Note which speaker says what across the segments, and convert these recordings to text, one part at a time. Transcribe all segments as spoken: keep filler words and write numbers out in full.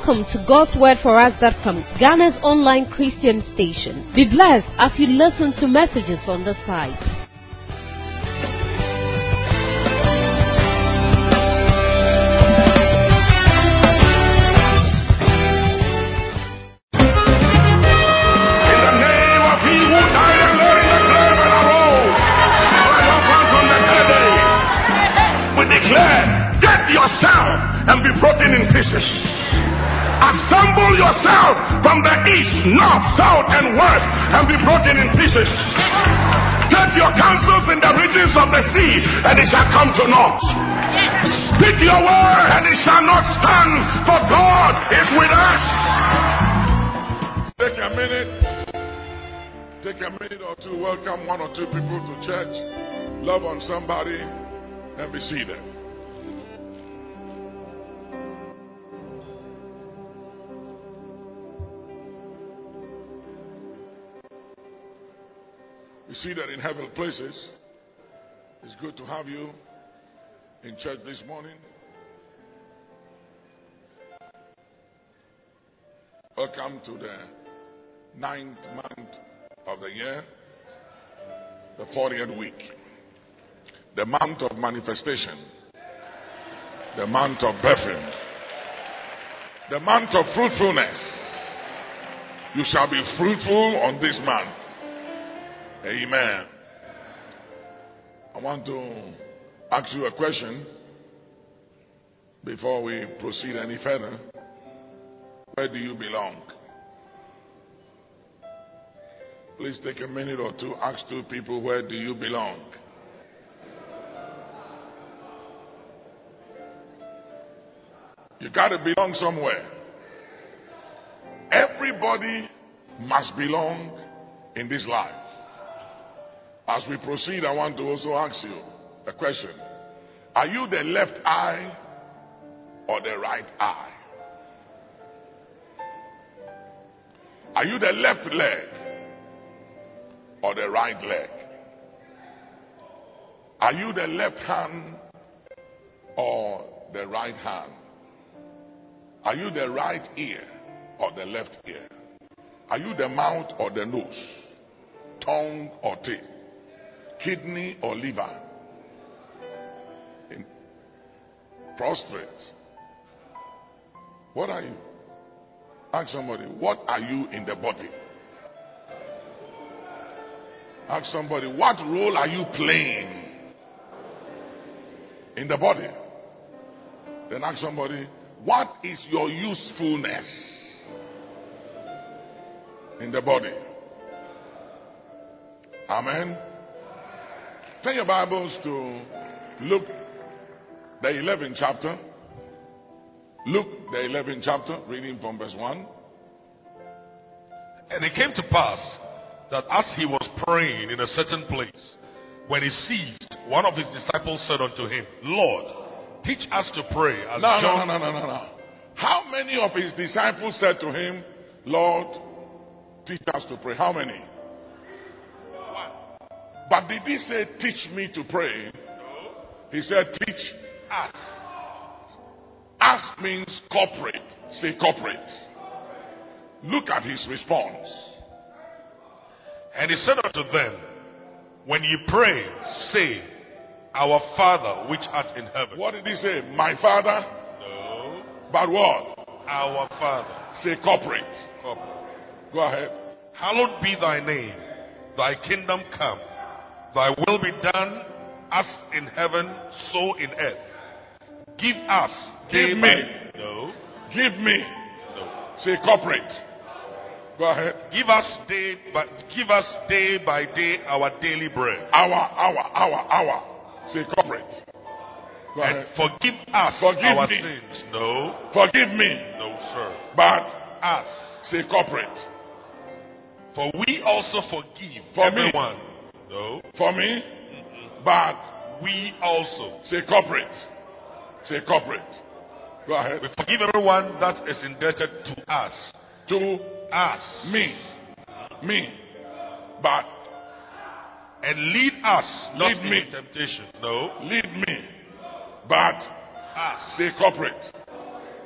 Speaker 1: Welcome to God's Word For Us dot com, Ghana's online Christian station. Be blessed as you listen to messages on the site.
Speaker 2: And be broken in pieces. Assemble yourself from the east, north, south, and west, and be broken in pieces. Take your counsels in the regions of the sea, and it shall come to naught. Speak your word, and it shall not stand, for God is with us. Take a minute. Take a minute or two. Welcome one or two people to church. Love on somebody, and be seated. You see that in heavenly places. It's good to have you in church this morning. Welcome to the ninth month of the year, the fortieth week, the month of manifestation, the month of birthing, the month of fruitfulness. You shall be fruitful on this month. Amen. I want to ask you a question before we proceed any further. Where do you belong? Please take a minute or two. Ask two people, where do you belong? You got to belong somewhere. Everybody must belong in this life. As we proceed, I want to also ask you a question. Are you the left eye or the right eye? Are you the left leg or the right leg? Are you the left hand or the right hand? Are you the right ear or the left ear? Are you the mouth or the nose? Tongue or teeth? Kidney or liver? In prostrate. What are you? Ask somebody, what are you in the body? Ask somebody, what role are you playing in the body? Then ask somebody, what is your usefulness in the body? Amen. Turn your Bibles to Luke, the eleventh chapter. Luke, the eleventh chapter, reading from verse one.
Speaker 3: And it came to pass that as he was praying in a certain place, when he ceased, one of his disciples said unto him, Lord, teach us to pray. As
Speaker 2: no,
Speaker 3: John...
Speaker 2: no, no, no, no, no. How many of his disciples said to him, Lord, teach us to pray? How many? But did he say, teach me to pray? No. He said, teach us. Us means corporate. Say corporate. Look at his response.
Speaker 3: And he said unto them, when you pray, say, Our Father which art in heaven.
Speaker 2: What did he say? My Father?
Speaker 3: No.
Speaker 2: But what?
Speaker 3: Our Father.
Speaker 2: Say corporate.
Speaker 3: Corporate.
Speaker 2: Go ahead.
Speaker 3: Hallowed be thy name. Thy kingdom come. Thy will be done as in heaven, so in earth. Give us
Speaker 2: Give
Speaker 3: day
Speaker 2: me.
Speaker 3: by... No.
Speaker 2: Give me.
Speaker 3: No.
Speaker 2: Say corporate. Go ahead.
Speaker 3: Give us day by give us day by day our daily bread.
Speaker 2: Our, our, our, our. Say corporate. Go
Speaker 3: and
Speaker 2: ahead.
Speaker 3: forgive us
Speaker 2: forgive
Speaker 3: our
Speaker 2: me.
Speaker 3: sins. No.
Speaker 2: Forgive me.
Speaker 3: No, sir.
Speaker 2: But
Speaker 3: us.
Speaker 2: Say corporate.
Speaker 3: For we also forgive
Speaker 2: For
Speaker 3: everyone.
Speaker 2: Me.
Speaker 3: No.
Speaker 2: For me. Mm-mm. But
Speaker 3: we also.
Speaker 2: Say corporate. Say corporate. Go ahead.
Speaker 3: We forgive everyone that is indebted to us.
Speaker 2: To
Speaker 3: us.
Speaker 2: Me. Me. But.
Speaker 3: And lead us not
Speaker 2: lead me.
Speaker 3: into temptation. No.
Speaker 2: Lead me. But.
Speaker 3: Us.
Speaker 2: Say corporate.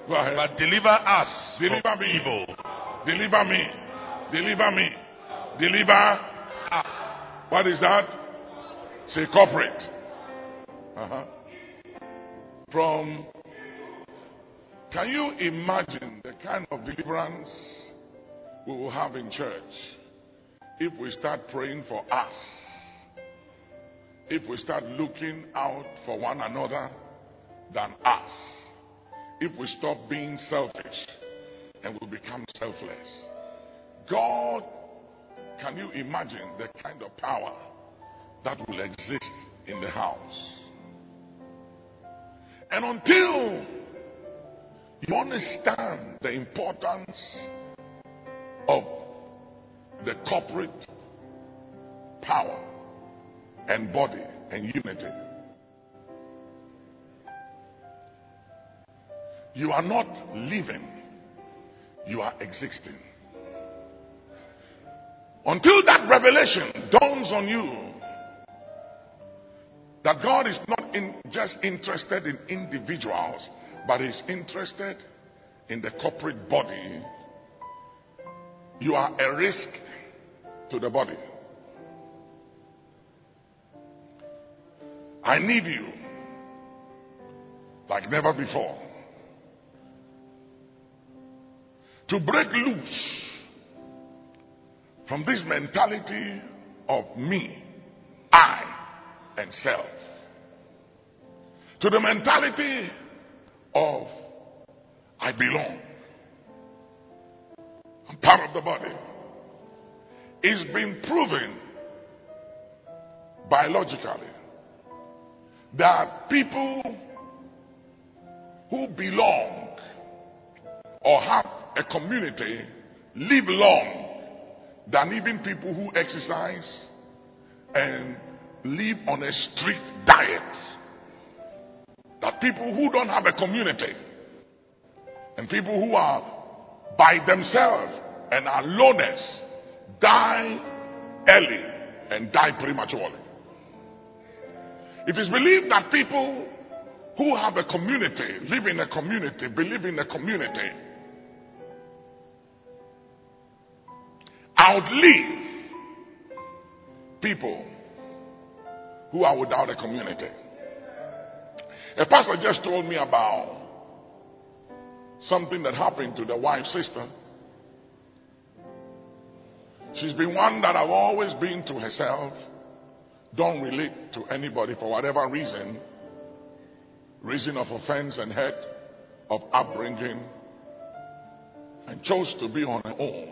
Speaker 2: Go ahead.
Speaker 3: but deliver us
Speaker 2: Deliver
Speaker 3: from
Speaker 2: me.
Speaker 3: evil.
Speaker 2: Deliver me. Deliver me. Deliver us. What is that? Say corporate. Uh-huh. From, can you imagine the kind of deliverance we will have in church if we start praying for us? If we start looking out for one another than us? If we stop being selfish and we become selfless? God, can you imagine the kind of power that will exist in the house? And until you understand the importance of the corporate power and body and unity, you are not living, you are existing. Until that revelation dawns on you that God is not in, just interested in individuals, but is interested in the corporate body, you are a risk to the body. I need you like never before to break loose from this mentality of me, I, and self, to the mentality of I belong. I'm part of the body. It's been proven biologically that people who belong or have a community live long than even people who exercise and live on a strict diet. That people who don't have a community and people who are by themselves and are loners die early and die prematurely. It is believed that people who have a community, live in a community, believe in a community, outlive people who are without a community. A pastor just told me about something that happened to the wife's sister. She's been one that I've always been to herself, don't relate to anybody for whatever reason, reason of offense and hurt, of upbringing, and chose to be on her own.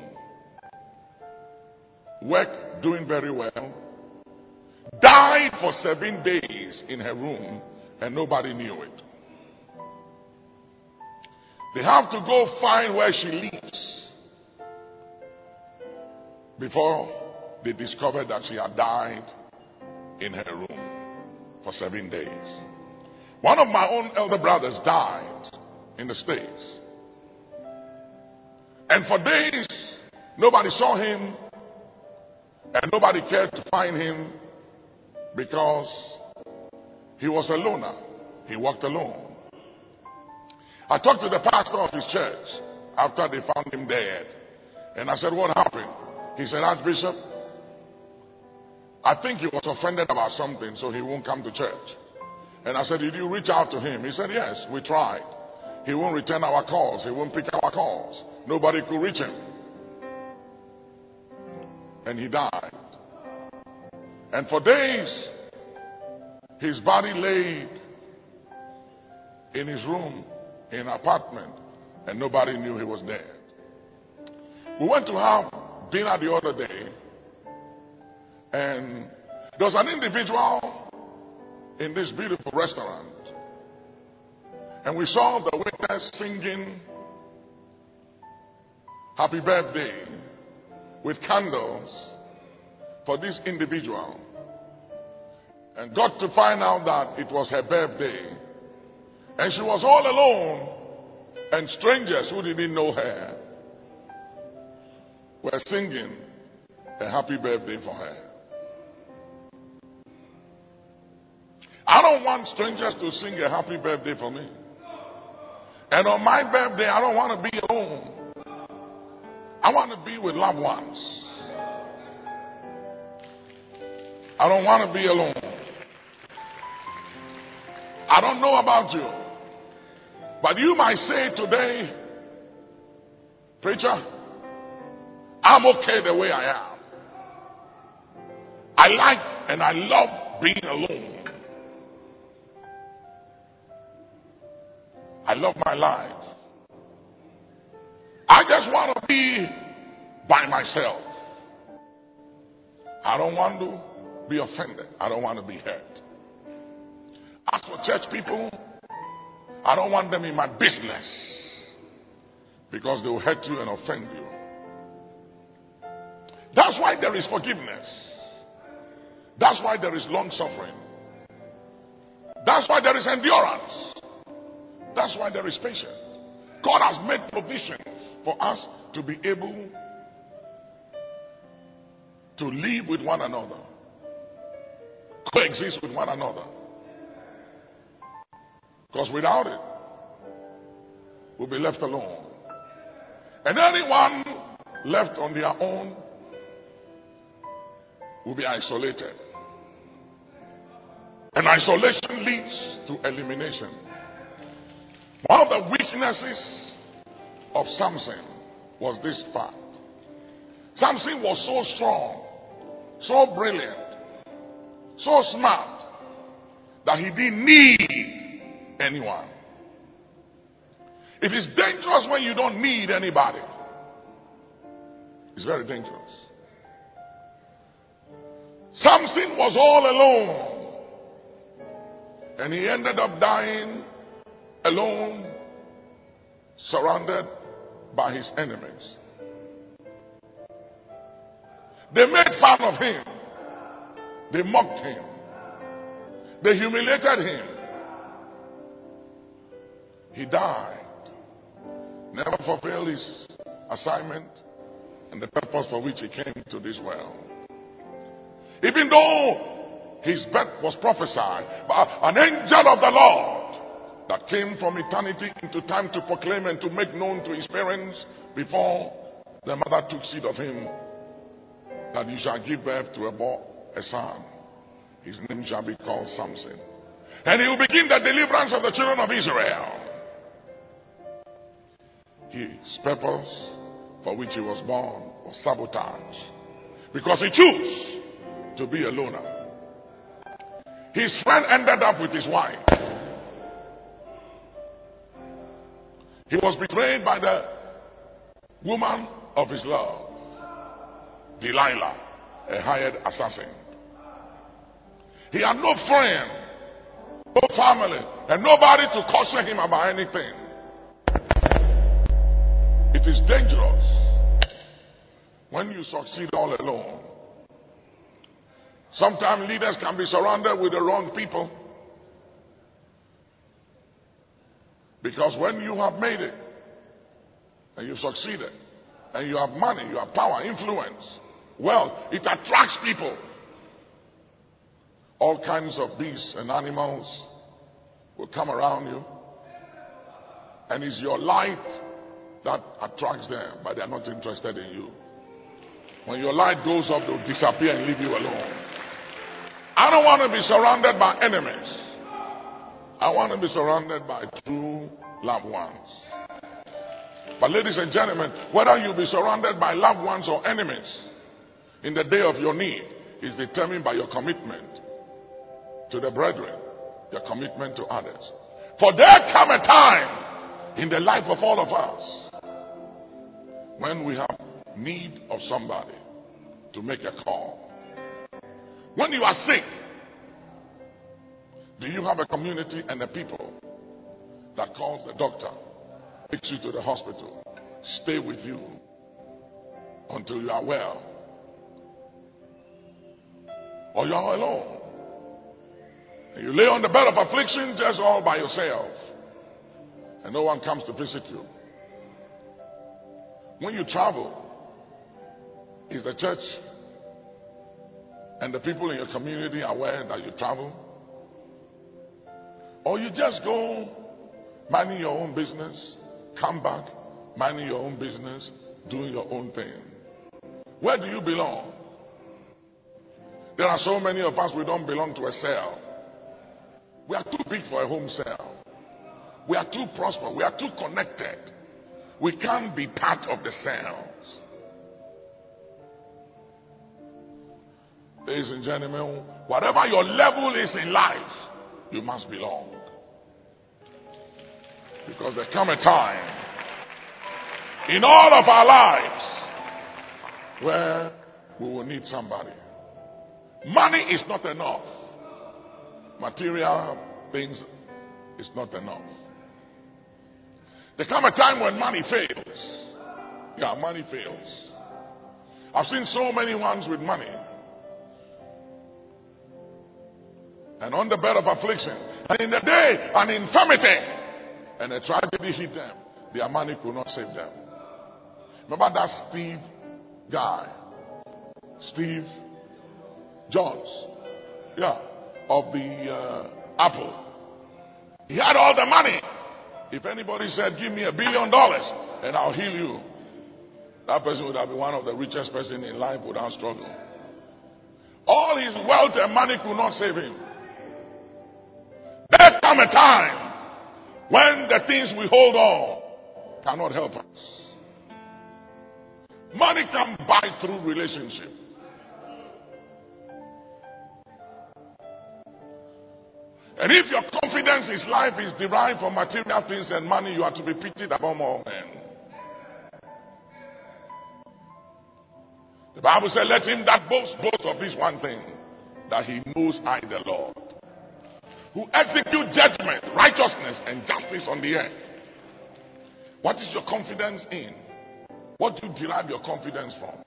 Speaker 2: Work doing very well. Died for seven days in her room and nobody knew it. They have to go find where she lives before they discovered that she had died in her room for seven days. One of my own elder brothers died in the States. And for days, nobody saw him and nobody cared to find him because he was a loner. He walked alone. I talked to the pastor of his church after they found him dead. And I said, what happened? He said, Archbishop, I think he was offended about something, so he won't come to church. And I said, did you reach out to him? He said, yes, we tried. He won't return our calls. He won't pick our calls. Nobody could reach him. And he died. And for days, his body laid in his room, in an apartment, and nobody knew he was dead. We went to have dinner the other day, and there was an individual in this beautiful restaurant, and we saw the waiters singing happy birthday with candles for this individual, and got to find out that it was her birthday, and she was all alone, and strangers who didn't know her were singing a happy birthday for her. I don't want strangers to sing a happy birthday for me. And on my birthday, I don't want to be alone. I want to be with loved ones. I don't want to be alone. I don't know about you, but you might say today, preacher, I'm okay the way I am. I like and I love being alone. I love my life. I just want to be by myself. I don't want to be offended. I don't want to be hurt. As for church people, I don't want them in my business because they will hurt you and offend you. That's why there is forgiveness. That's why there is long suffering. That's why there is endurance. That's why there is patience. God has made provision for us to be able to live with one another, coexist with one another. Because without it, we'll be left alone. And anyone left on their own will be isolated. And isolation leads to elimination. One of the weaknesses of Samson was this fact. Samson was so strong, so brilliant, so smart, that he didn't need anyone. It is dangerous when you don't need anybody. It's very dangerous. Samson was all alone, and he ended up dying alone, surrounded by his enemies. They made fun of him. They mocked him. They humiliated him. He died. Never fulfilled his assignment and the purpose for which he came to this world. Even though his birth was prophesied by an angel of the Lord that came from eternity into time to proclaim and to make known to his parents before the mother took seed of him, that you shall give birth to a boy, a son. His name shall be called Samson. And he will begin the deliverance of the children of Israel. His purpose for which he was born was sabotage, because he chose to be a loner. His friend ended up with his wife. He was betrayed by the woman of his love, Delilah, a hired assassin. He had no friend, no family, and nobody to caution him about anything. It is dangerous when you succeed all alone. Sometimes leaders can be surrounded with the wrong people, because when you have made it and you succeeded and you have money, you have power, influence, well, it attracts people. All kinds of beasts and animals will come around you, and it's your light that attracts them, but they're not interested in you. When your light goes up, they'll disappear and leave you alone. I don't want to be surrounded by enemies. I want to be surrounded by true loved ones. But ladies and gentlemen, whether you be surrounded by loved ones or enemies in the day of your need is determined by your commitment to the brethren, your commitment to others. For there come a time in the life of all of us when we have need of somebody to make a call. When you are sick, do you have a community and a people that calls the doctor, takes you to the hospital, stay with you until you are well? Or you are alone, and you lay on the bed of affliction just all by yourself, and no one comes to visit you. When you travel, is the church and the people in your community aware that you travel? Or you just go minding your own business, come back, minding your own business, doing your own thing. Where do you belong? There are so many of us, we don't belong to a cell. We are too big for a home cell. We are too prosperous. We are too connected. We can't be part of the cells. Ladies and gentlemen, whatever your level is in life, you must belong. Because there come a time in all of our lives where we will need somebody. Money is not enough. Material things is not enough. There come a time when money fails. Yeah, money fails. I've seen so many ones with money. And on the bed of affliction, and in the day and infirmity, and a tragedy hit them. Their money could not save them. Remember that Steve guy, Steve Jobs, yeah, of the uh, Apple. He had all the money. If anybody said, "Give me a billion dollars and I'll heal you," that person would have been one of the richest person in life without struggle. All his wealth and money could not save him. There come a time when the things we hold on cannot help us. Money can buy through relationship. And if your confidence in life is derived from material things and money, you are to be pitied above all men. The Bible said, "Let him that boasts boast of this one thing, that he knows I the Lord, who execute judgment, righteousness, and justice on the earth." What is your confidence in? What do you derive your confidence from?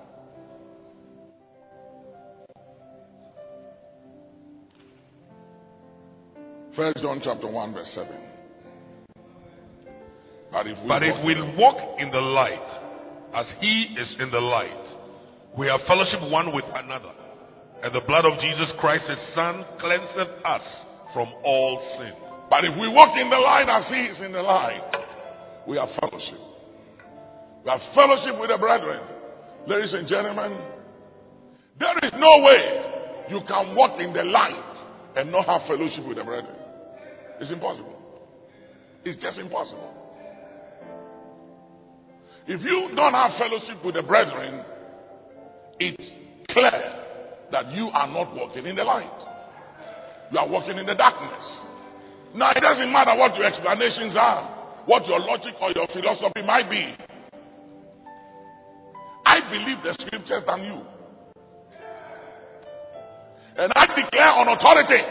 Speaker 2: First John chapter one verse seven. But if we,
Speaker 3: but
Speaker 2: walk,
Speaker 3: if we walk in the light, as he is in the light, we have fellowship one with another, and the blood of Jesus Christ, his Son, cleanseth us from all sin.
Speaker 2: But if we walk in the light as he is in the light, we have fellowship. We have fellowship with the brethren. Ladies and gentlemen, there is no way you can walk in the light and not have fellowship with the brethren. It's impossible. It's just impossible. If you don't have fellowship with the brethren, it's clear that you are not walking in the light. You are walking in the darkness. Now, it doesn't matter what your explanations are, what your logic or your philosophy might be. I believe the scriptures than you. And I declare on authority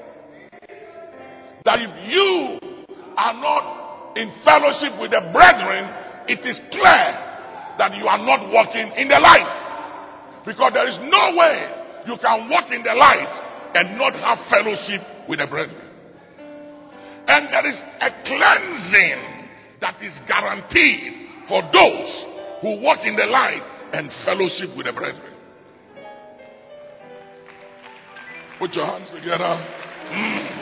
Speaker 2: that if you are not in fellowship with the brethren, it is clear that you are not walking in the light. Because there is no way you can walk in the light and not have fellowship with the brethren. And there is a cleansing that is guaranteed for those who walk in the light and fellowship with the brethren. Put your hands together. Mm.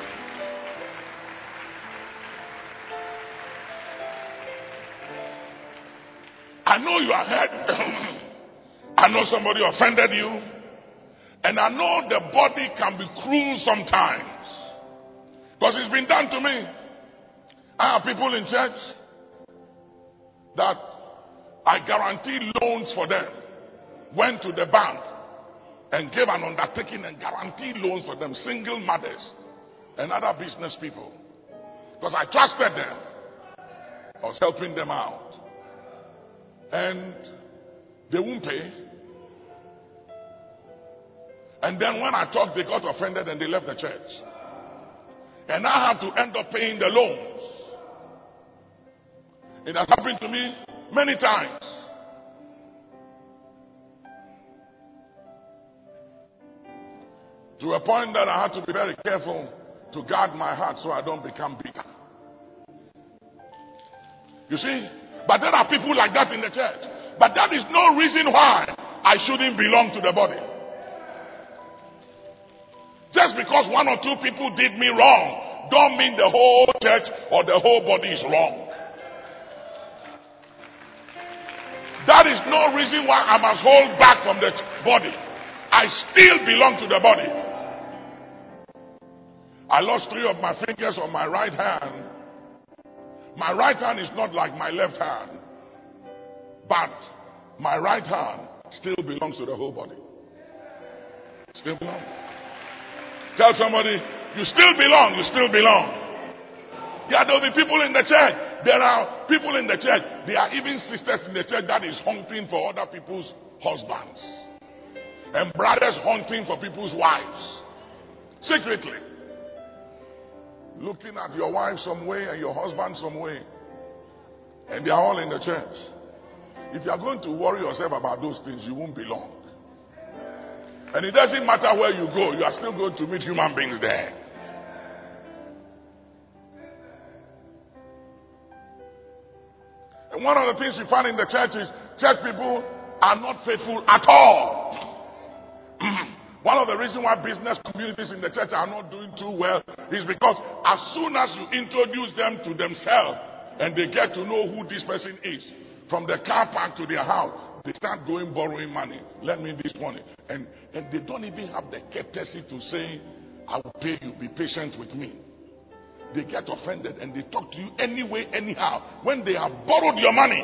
Speaker 2: I know you are hurt. I know somebody offended you. And I know the body can be cruel sometimes. Because it's been done to me. I have people in church that I guarantee loans for them. Went to the bank and gave an undertaking and guaranteed loans for them. Single mothers and other business people. Because I trusted them. I was helping them out. And they won't pay. And then when I talked, they got offended and they left the church. And I have to end up paying the loans. It has happened to me many times. To a point that I had to be very careful to guard my heart so I don't become bitter. You see? But there are people like that in the church. But that is no reason why I shouldn't belong to the body. Just because one or two people did me wrong don't mean the whole church or the whole body is wrong. That is no reason why I must hold back from the body. I still belong to the body. I lost three of my fingers on my right hand. My right hand is not like my left hand, but my right hand still belongs to the whole body. Still belong. Tell somebody, you still belong, you still belong. Yeah, there will be people in the church. There are people in the church. There are even sisters in the church that is hunting for other people's husbands. And brothers hunting for people's wives. Secretly. Looking at your wife some way and your husband some way. And they are all in the church. If you are going to worry yourself about those things, you won't belong. And it doesn't matter where you go, you are still going to meet human beings there. And one of the things you find in the church is church people are not faithful at all. One of the reasons why business communities in the church are not doing too well is because as soon as you introduce them to themselves and they get to know who this person is, from the car park to their house, they start going borrowing money. Lend me this money. And, and they don't even have the courtesy to say, I will pay you, be patient with me. They get offended and they talk to you anyway, anyhow, when they have borrowed your money.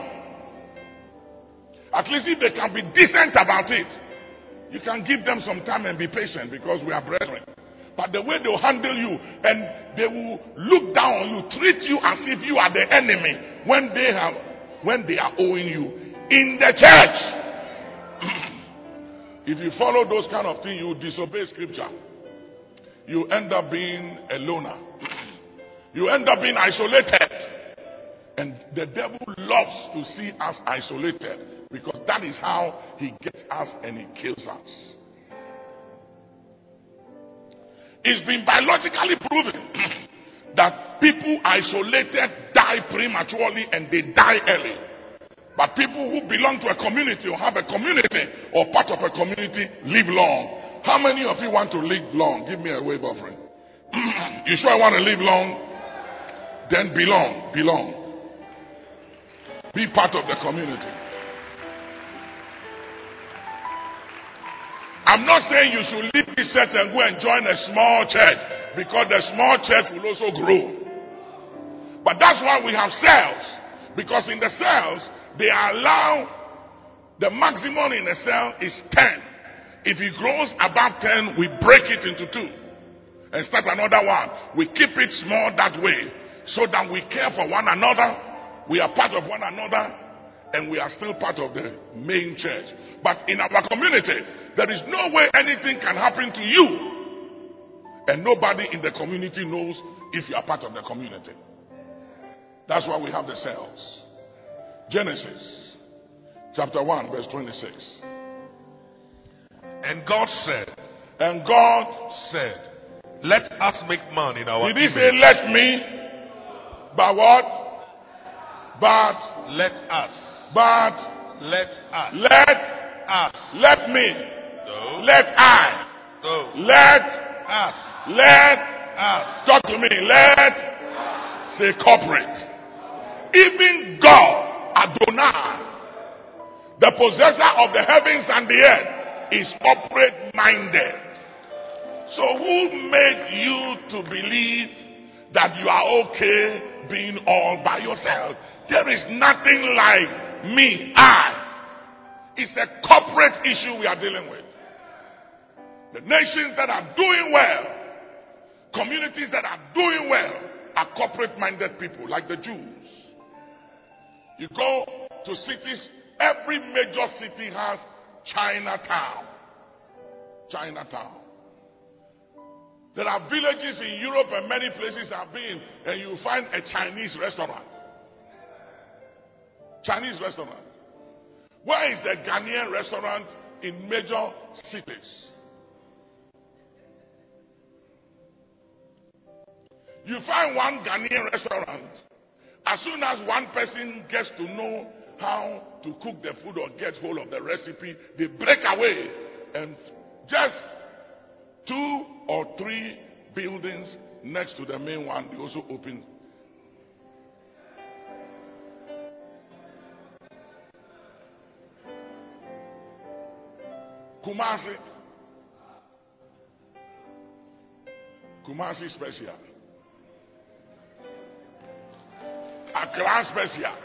Speaker 2: At least if they can be decent about it, you can give them some time and be patient because we are brethren. But the way they'll handle you and they will look down on you, treat you as if you are the enemy when they have, when they are owing you in the church. If you follow those kind of things, you disobey scripture. You end up being a loner. You end up being isolated. And the devil loves to see us isolated because that is how he gets us and he kills us. It's been biologically proven that people isolated die prematurely and they die early. But people who belong to a community or have a community or part of a community live long. How many of you want to live long? Give me a wave offering. You sure I want to live long? Then belong, belong. Be part of the community. I'm not saying you should leave this church and go and join a small church because the small church will also grow. But that's why we have cells. Because in the cells, they allow the maximum in a cell is ten. If it grows above ten, we break it into two and start another one. We keep it small that way so that we care for one another. We are part of one another and we are still part of the main church. But in our community, there is no way anything can happen to you and nobody in the community knows if you are part of the community. That's why we have the cells. Genesis chapter one verse twenty-six.
Speaker 3: And God said,
Speaker 2: and God
Speaker 3: said, let us make man in our
Speaker 2: Did he
Speaker 3: image.
Speaker 2: say let me? But what? But
Speaker 3: let us.
Speaker 2: But
Speaker 3: let us.
Speaker 2: Let
Speaker 3: us.
Speaker 2: Let me.
Speaker 3: No.
Speaker 2: Let I.
Speaker 3: No.
Speaker 2: Let
Speaker 3: us.
Speaker 2: Let
Speaker 3: us.
Speaker 2: Talk to me. Let say corporate. Even God, Adonai, the possessor of the heavens and the earth, is corporate minded. So who made you to believe that you are okay being all by yourself? There is nothing like me, I. It's a corporate issue we are dealing with. The nations that are doing well, communities that are doing well, are corporate minded people like the Jews. You go to cities, every major city has Chinatown. Chinatown. There are villages in Europe and many places I've been, and you find a Chinese restaurant. Chinese restaurant. Where is the Ghanaian restaurant in major cities? You find one Ghanaian restaurant. As soon as one person gets to know how to cook the food or gets hold of the recipe, they break away and just two or three buildings next to the main one, they also opened. Kumasi. Kumasi Special. Accra Special.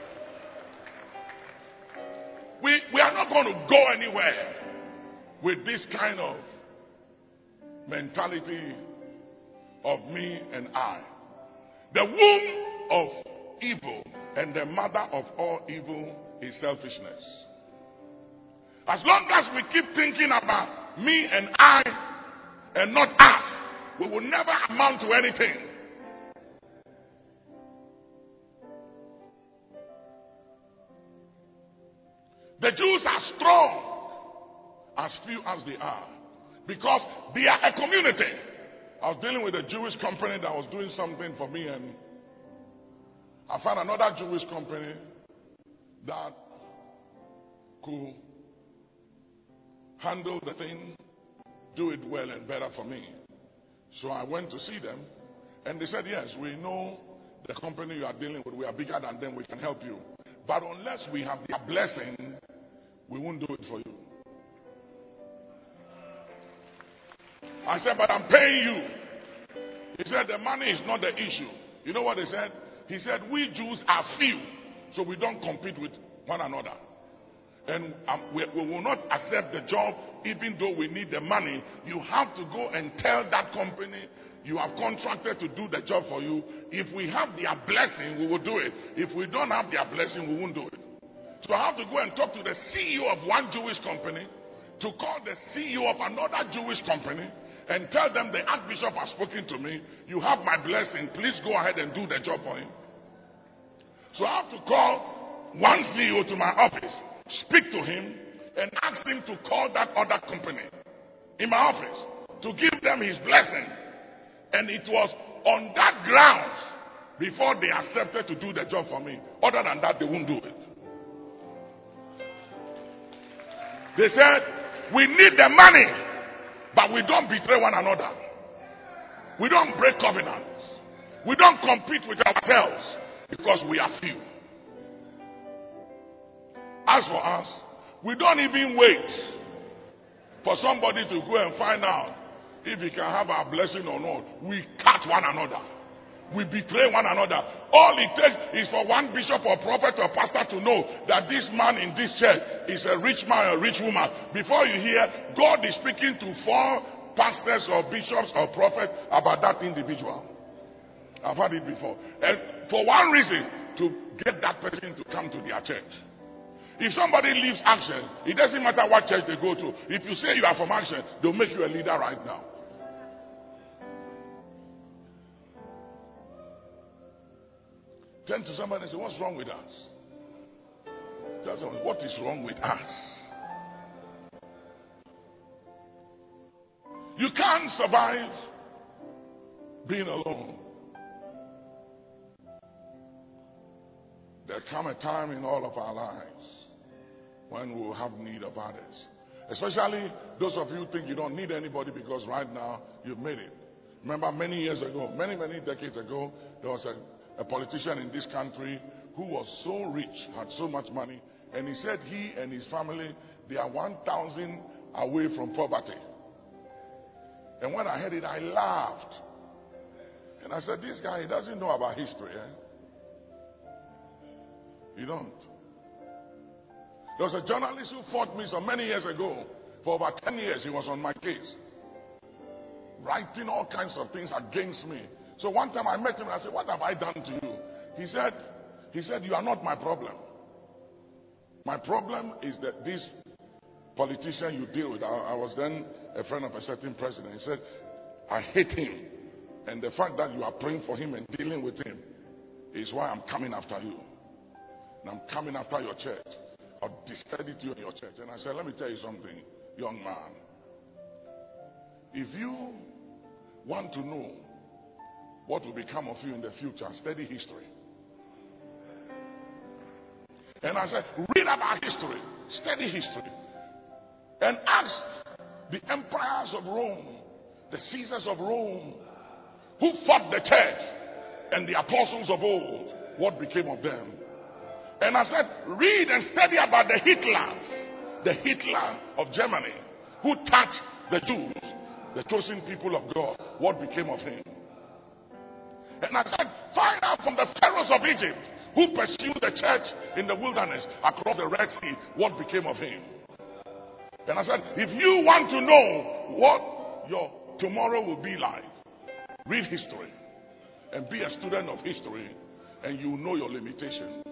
Speaker 2: We, we are not going to go anywhere with this kind of mentality of me and I. The womb of evil and the mother of all evil is selfishness. As long as we keep thinking about me and I and not us, we will never amount to anything. The Jews are strong, as few as they are, because they are a community. I was dealing with a Jewish company that was doing something for me, and I found another Jewish company that could handle the thing, do it well and better for me. So I went to see them, and they said, yes, we know the company you are dealing with. We are bigger than them. We can help you. But unless we have their blessing, we won't do it for you. I said, but I'm paying you. He said, the money is not the issue. You know what he said? He said, we Jews are few, so we don't compete with one another. And um, we, we will not accept the job even though we need the money. You have to go and tell that company you have contracted to do the job for you. If we have their blessing, we will do it. If we don't have their blessing, we won't do it. So I have to go and talk to the C E O of one Jewish company, to call the C E O of another Jewish company, and tell them the Archbishop has spoken to me. You have my blessing. Please go ahead and do the job for him. So I have to call one C E O to my office, speak to him, and ask him to call that other company in my office to give them his blessing. And it was on that grounds before they accepted to do the job for me. Other than that, they won't do it. They said, we need the money, but we don't betray one another. We don't break covenants. We don't compete with ourselves because we are few. As for us, we don't even wait for somebody to go and find out if he can have our blessing or not. We cut one another. We betray one another. All it takes is for one bishop or prophet or pastor to know that this man in this church is a rich man or a rich woman. Before you hear, God is speaking to four pastors or bishops or prophets about that individual. I've heard it before. And for one reason, to get that person to come to their church. If somebody leaves Action, it doesn't matter what church they go to. If you say you are from Action, they'll make you a leader right now. Turn to somebody and say, what's wrong with us? Tell someone, what is wrong with us? You can't survive being alone. There come a time in all of our lives when we will have need of others. Especially those of you who think you don't need anybody because right now you've made it. Remember many years ago, many, many decades ago, there was a, a politician in this country who was so rich, had so much money, and he said he and his family, they are one thousand away from poverty. And when I heard it, I laughed. And I said, this guy, he doesn't know about history. Eh? You don't. There was a journalist who fought me so many years ago. For over ten years, he was on my case, writing all kinds of things against me. So one time I met him and I said, what have I done to you? He said, he said, you are not my problem. My problem is that this politician you deal with, I, I was then a friend of a certain president. He said, I hate him. And the fact that you are praying for him and dealing with him is why I'm coming after you. And I'm coming after your church. I'll discredit you in your church. And I said, let me tell you something, young man. If you want to know what will become of you in the future, study history. And I said, read about history, study history, and ask the empires of Rome, the Caesars of Rome, who fought the church and the apostles of old, what became of them? And I said, read and study about the Hitlers, the Hitler of Germany, who touched the Jews, the chosen people of God, what became of him? And I said, find out from the pharaohs of Egypt, who pursued the church in the wilderness across the Red Sea, what became of him? And I said, if you want to know what your tomorrow will be like, read history and be a student of history, and you know your limitation.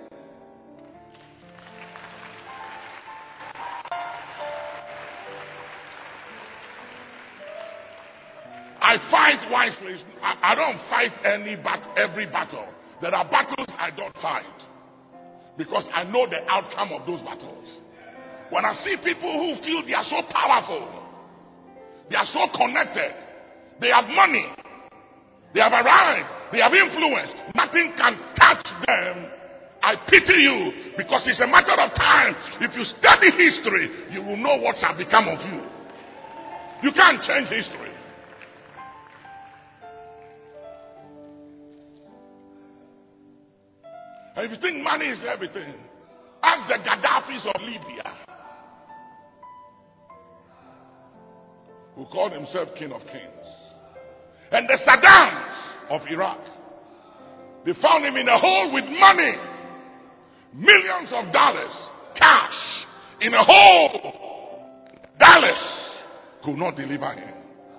Speaker 2: I fight wisely. I, I don't fight any but every battle. There are battles I don't fight because I know the outcome of those battles. When I see people who feel they are so powerful, they are so connected, they have money, they have arrived, they have influence, nothing can touch them, I pity you, because it's a matter of time. If you study history, you will know what shall become of you. You can't change history. And if you think money is everything, ask the Gaddafis of Libya, who called himself King of Kings, and the Saddams of Iraq. They found him in a hole with money, millions of dollars, cash, in a hole. Dallas could not deliver him.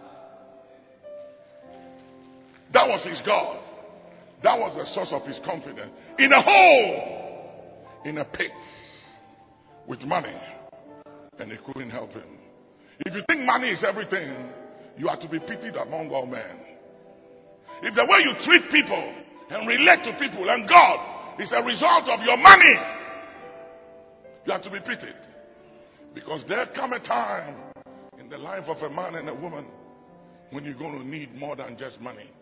Speaker 2: That was his God. That was the source of his confidence. In a hole, in a pit, with money, and they couldn't help him. If you think money is everything, you are to be pitied among all men. If the way you treat people and relate to people and God is a result of your money, you are to be pitied. Because there come a time in the life of a man and a woman when you're going to need more than just money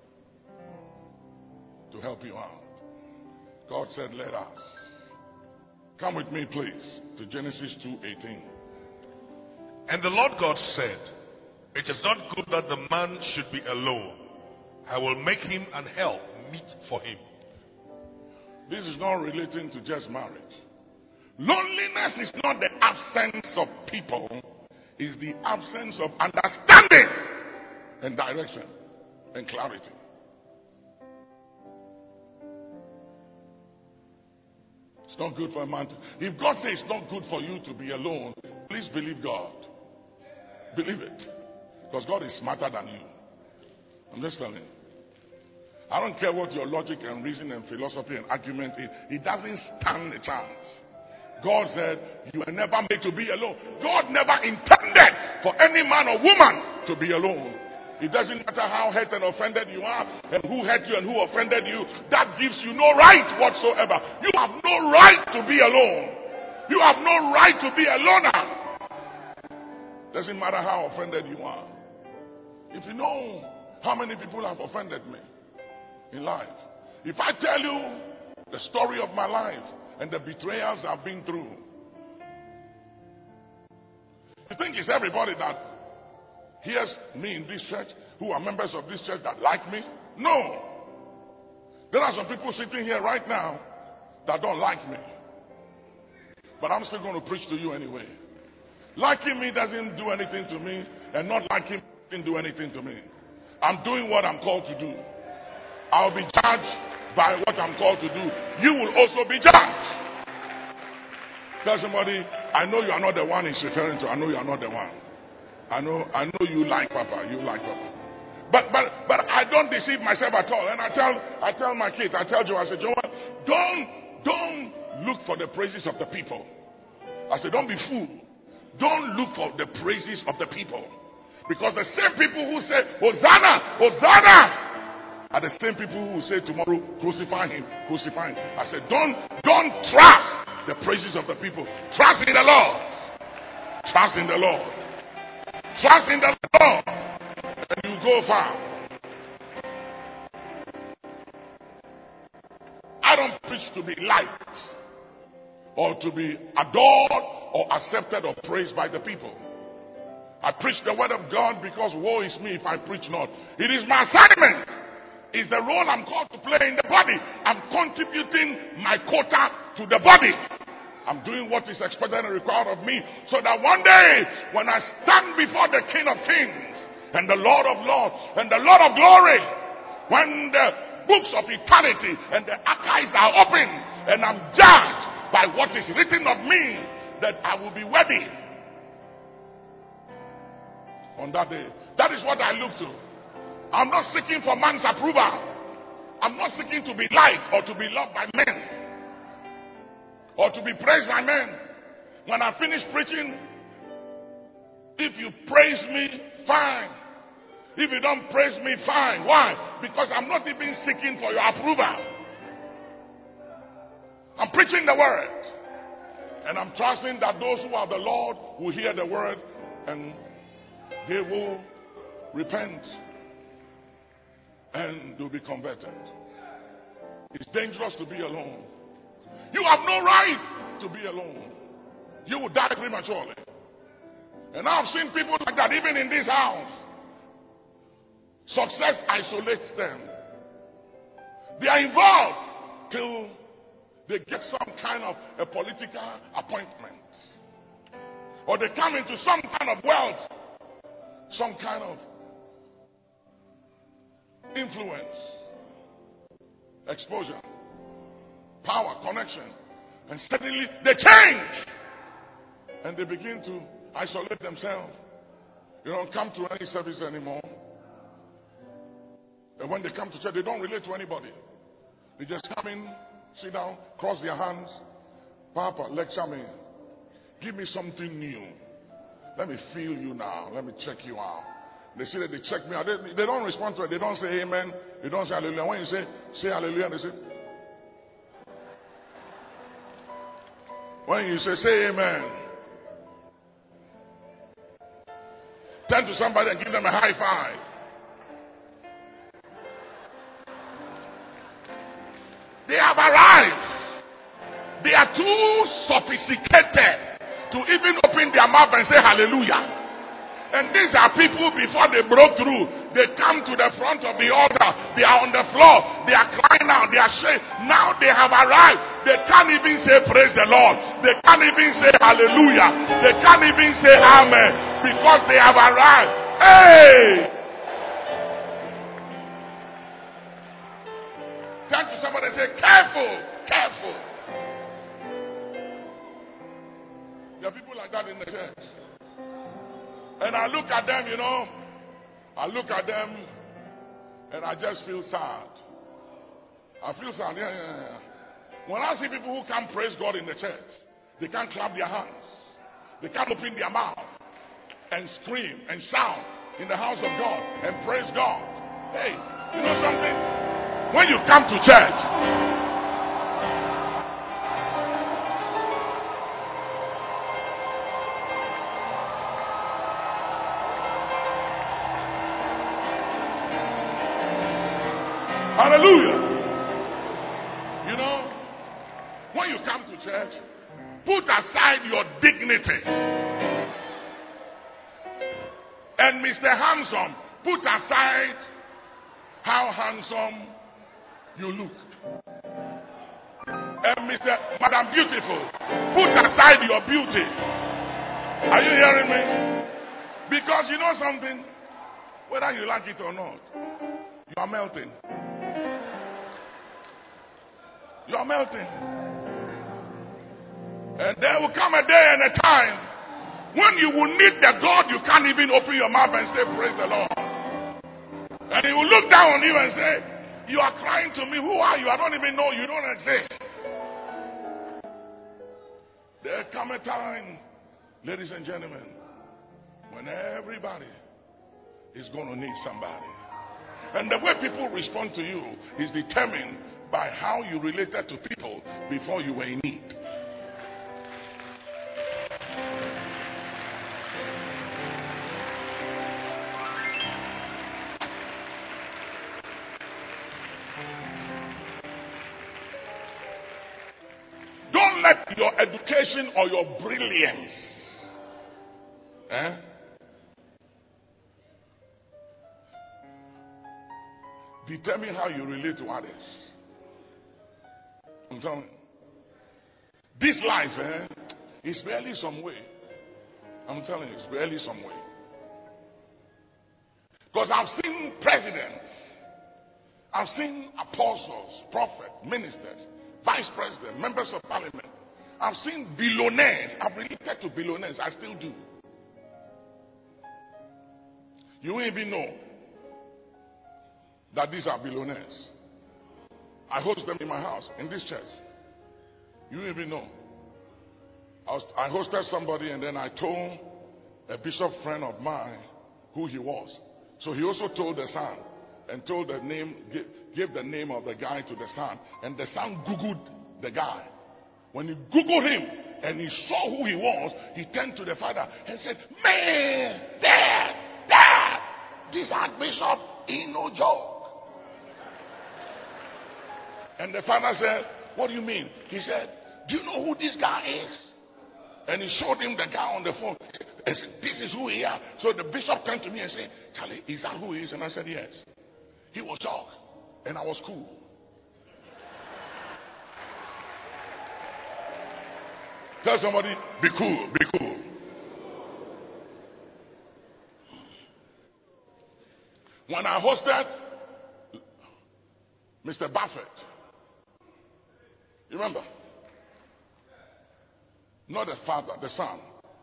Speaker 2: to help you out. God said, let us. Come with me, please, to Genesis two eighteen.
Speaker 3: And the Lord God said, it is not good that the man should be alone. I will make him an help meet for him.
Speaker 2: This is not relating to just marriage. Loneliness is not the absence of people, it's the absence of understanding and direction and clarity. It's not good for a man to, if God says it's not good for you to be alone, please believe God. Believe it. Because God is smarter than you. I'm just telling you. I don't care what your logic and reason and philosophy and argument is. It doesn't stand a chance. God said, you were never made to be alone. God never intended for any man or woman to be alone. It doesn't matter how hurt and offended you are and who hurt you and who offended you. That gives you no right whatsoever. You have no right to be alone. You have no right to be a loner. Doesn't matter how offended you are. If you know how many people have offended me in life, if I tell you the story of my life and the betrayals I've been through, you think it's everybody that hears me in this church, who are members of this church, that like me? No. There are some people sitting here right now that don't like me. But I'm still going to preach to you anyway. Liking me doesn't do anything to me, and not liking me doesn't do anything to me. I'm doing what I'm called to do. I'll be judged by what I'm called to do. You will also be judged. Tell somebody, I know you are not the one he's referring to. I know you are not the one. I know, I know you like Papa. You like Papa. But, but, but I don't deceive myself at all. And I tell, I tell my kids, I tell Joe, I say, Joe, don't, don't look for the praises of the people. I say, don't be fooled. Don't look for the praises of the people. Because the same people who say, Hosanna, Hosanna, are the same people who will say tomorrow, crucify him, crucify him. I said, don't, don't trust the praises of the people. Trust in the Lord. Trust in the Lord. Trust in the Lord. And you go far. I don't preach to be liked or to be adored or accepted or praised by the people. I preach the word of God because woe is me if I preach not. It is my assignment It's the role I'm called to play in the body. I'm contributing my quota to the body. I'm doing what is expected and required of me, so that one day, when I stand before the King of Kings and the Lord of Lords and the Lord of Glory, when the books of eternity and the archives are open, and I'm judged by what is written of me, that I will be worthy on that day. That is what I look to. I'm not seeking for man's approval. I'm not seeking to be liked or to be loved by men or to be praised by men. When I finish preaching, if you praise me, fine. If you don't praise me, fine. Why? Because I'm not even seeking for your approval. I'm preaching the word. And I'm trusting that those who are the Lord will hear the word and they will repent and they'll be converted. It's dangerous to be alone. You have no right to be alone. You will die prematurely. And I've seen people like that even in this house. Success isolates them. They are involved till they get some kind of a political appointment. Or they come into some kind of wealth, some kind of influence, exposure, power, connection. And suddenly they change. And they begin to isolate themselves. They don't come to any service anymore. And when they come to church, they don't relate to anybody. They just come in, sit down, cross their hands. Papa, lecture me. Give me something new. Let me feel you now. Let me check you out. They say that they check me out. They, they don't respond to it. They don't say amen. They don't say hallelujah. When you say, say hallelujah, they say. When you say, say amen. Turn to somebody and give them a high five. They have arrived. They are too sophisticated to even open their mouth and say hallelujah. And these are people before they broke through. They come to the front of the altar. They are on the floor. They are crying out. They are shaking. Now they have arrived. They can't even say praise the Lord. They can't even say hallelujah. They can't even say amen because they have arrived. Hey! Turn to somebody and say, careful, careful. There are people like that in the church. And I look at them, you know, I look at them and I just feel sad. I feel sad, yeah, yeah, yeah. When I see people who can't praise God in the church, they can't clap their hands, they can't open their mouth and scream and shout in the house of God and praise God. Hey, you know something? When you come to church, hallelujah. You know, when you come to church, put aside your dignity. And Mister Handsome, put aside how handsome you look. And Mister Madam Beautiful, put aside your beauty. Are you hearing me? Because you know something, whether you like it or not, you are melting. You are melting. And there will come a day and a time when you will need the God you can't even open your mouth and say, praise the Lord. And he will look down on you and say, you are crying to me. Who are you? I don't even know. You don't exist. There come a time, ladies and gentlemen, when everybody is going to need somebody. And the way people respond to you is determined by how you related to people before you were in need. Don't let your education or your brilliance eh, determine how you relate to others. I'm telling you. This life, eh, is barely some way. I'm telling you, it's barely some way. Because I've seen presidents, I've seen apostles, prophets, ministers, vice presidents, members of parliament. I've seen billionaires. I've related to billionaires. I still do. You won't even know that these are billionaires. I host them in my house, in this church. You won't even know. I, was, I hosted somebody and then I told a bishop friend of mine who he was. So he also told the son and told the name, gave, gave the name of the guy to the son. And the son Googled the guy. When he Googled him and he saw who he was, he turned to the father and said, "Man, Dad, Dad, this Archbishop ain't no joke." And the father said, "What do you mean?" He said, "Do you know who this guy is?" And he showed him the guy on the phone. And said, "This is who he is." So the bishop turned to me and said, "Charlie, is that who he is?" And I said, "Yes." He was shocked. And I was cool. Tell somebody, be cool, be cool. When I hosted Mister Buffett, you remember? Not the father, the son.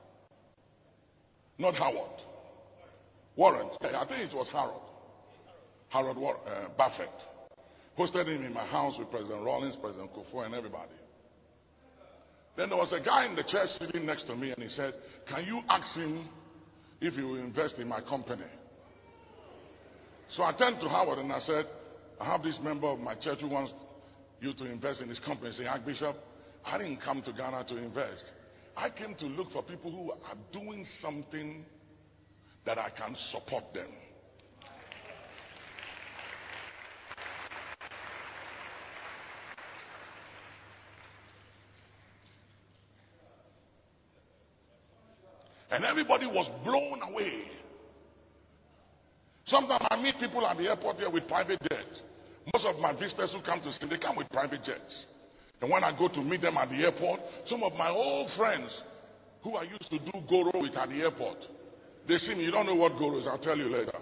Speaker 2: Not Howard. Warren. I think it was Harold. Harold War- uh, Buffett. Hosted him in my house with President Rawlings, President Kufuor, and everybody. Then there was a guy in the church sitting next to me, and he said, "Can you ask him if he will invest in my company?" So I turned to Howard and I said, "I have this member of my church who wants you to invest in his company." He said, "Archbishop, I didn't come to Ghana to invest. I came to look for people who are doing something that I can support them." And everybody was blown away. Sometimes I meet people at the airport here with private jets. Most of my visitors who come to see, they come with private jets. And when I go to meet them at the airport, some of my old friends who I used to do goro with at the airport, they see me. You don't know what goro is. I'll tell you later.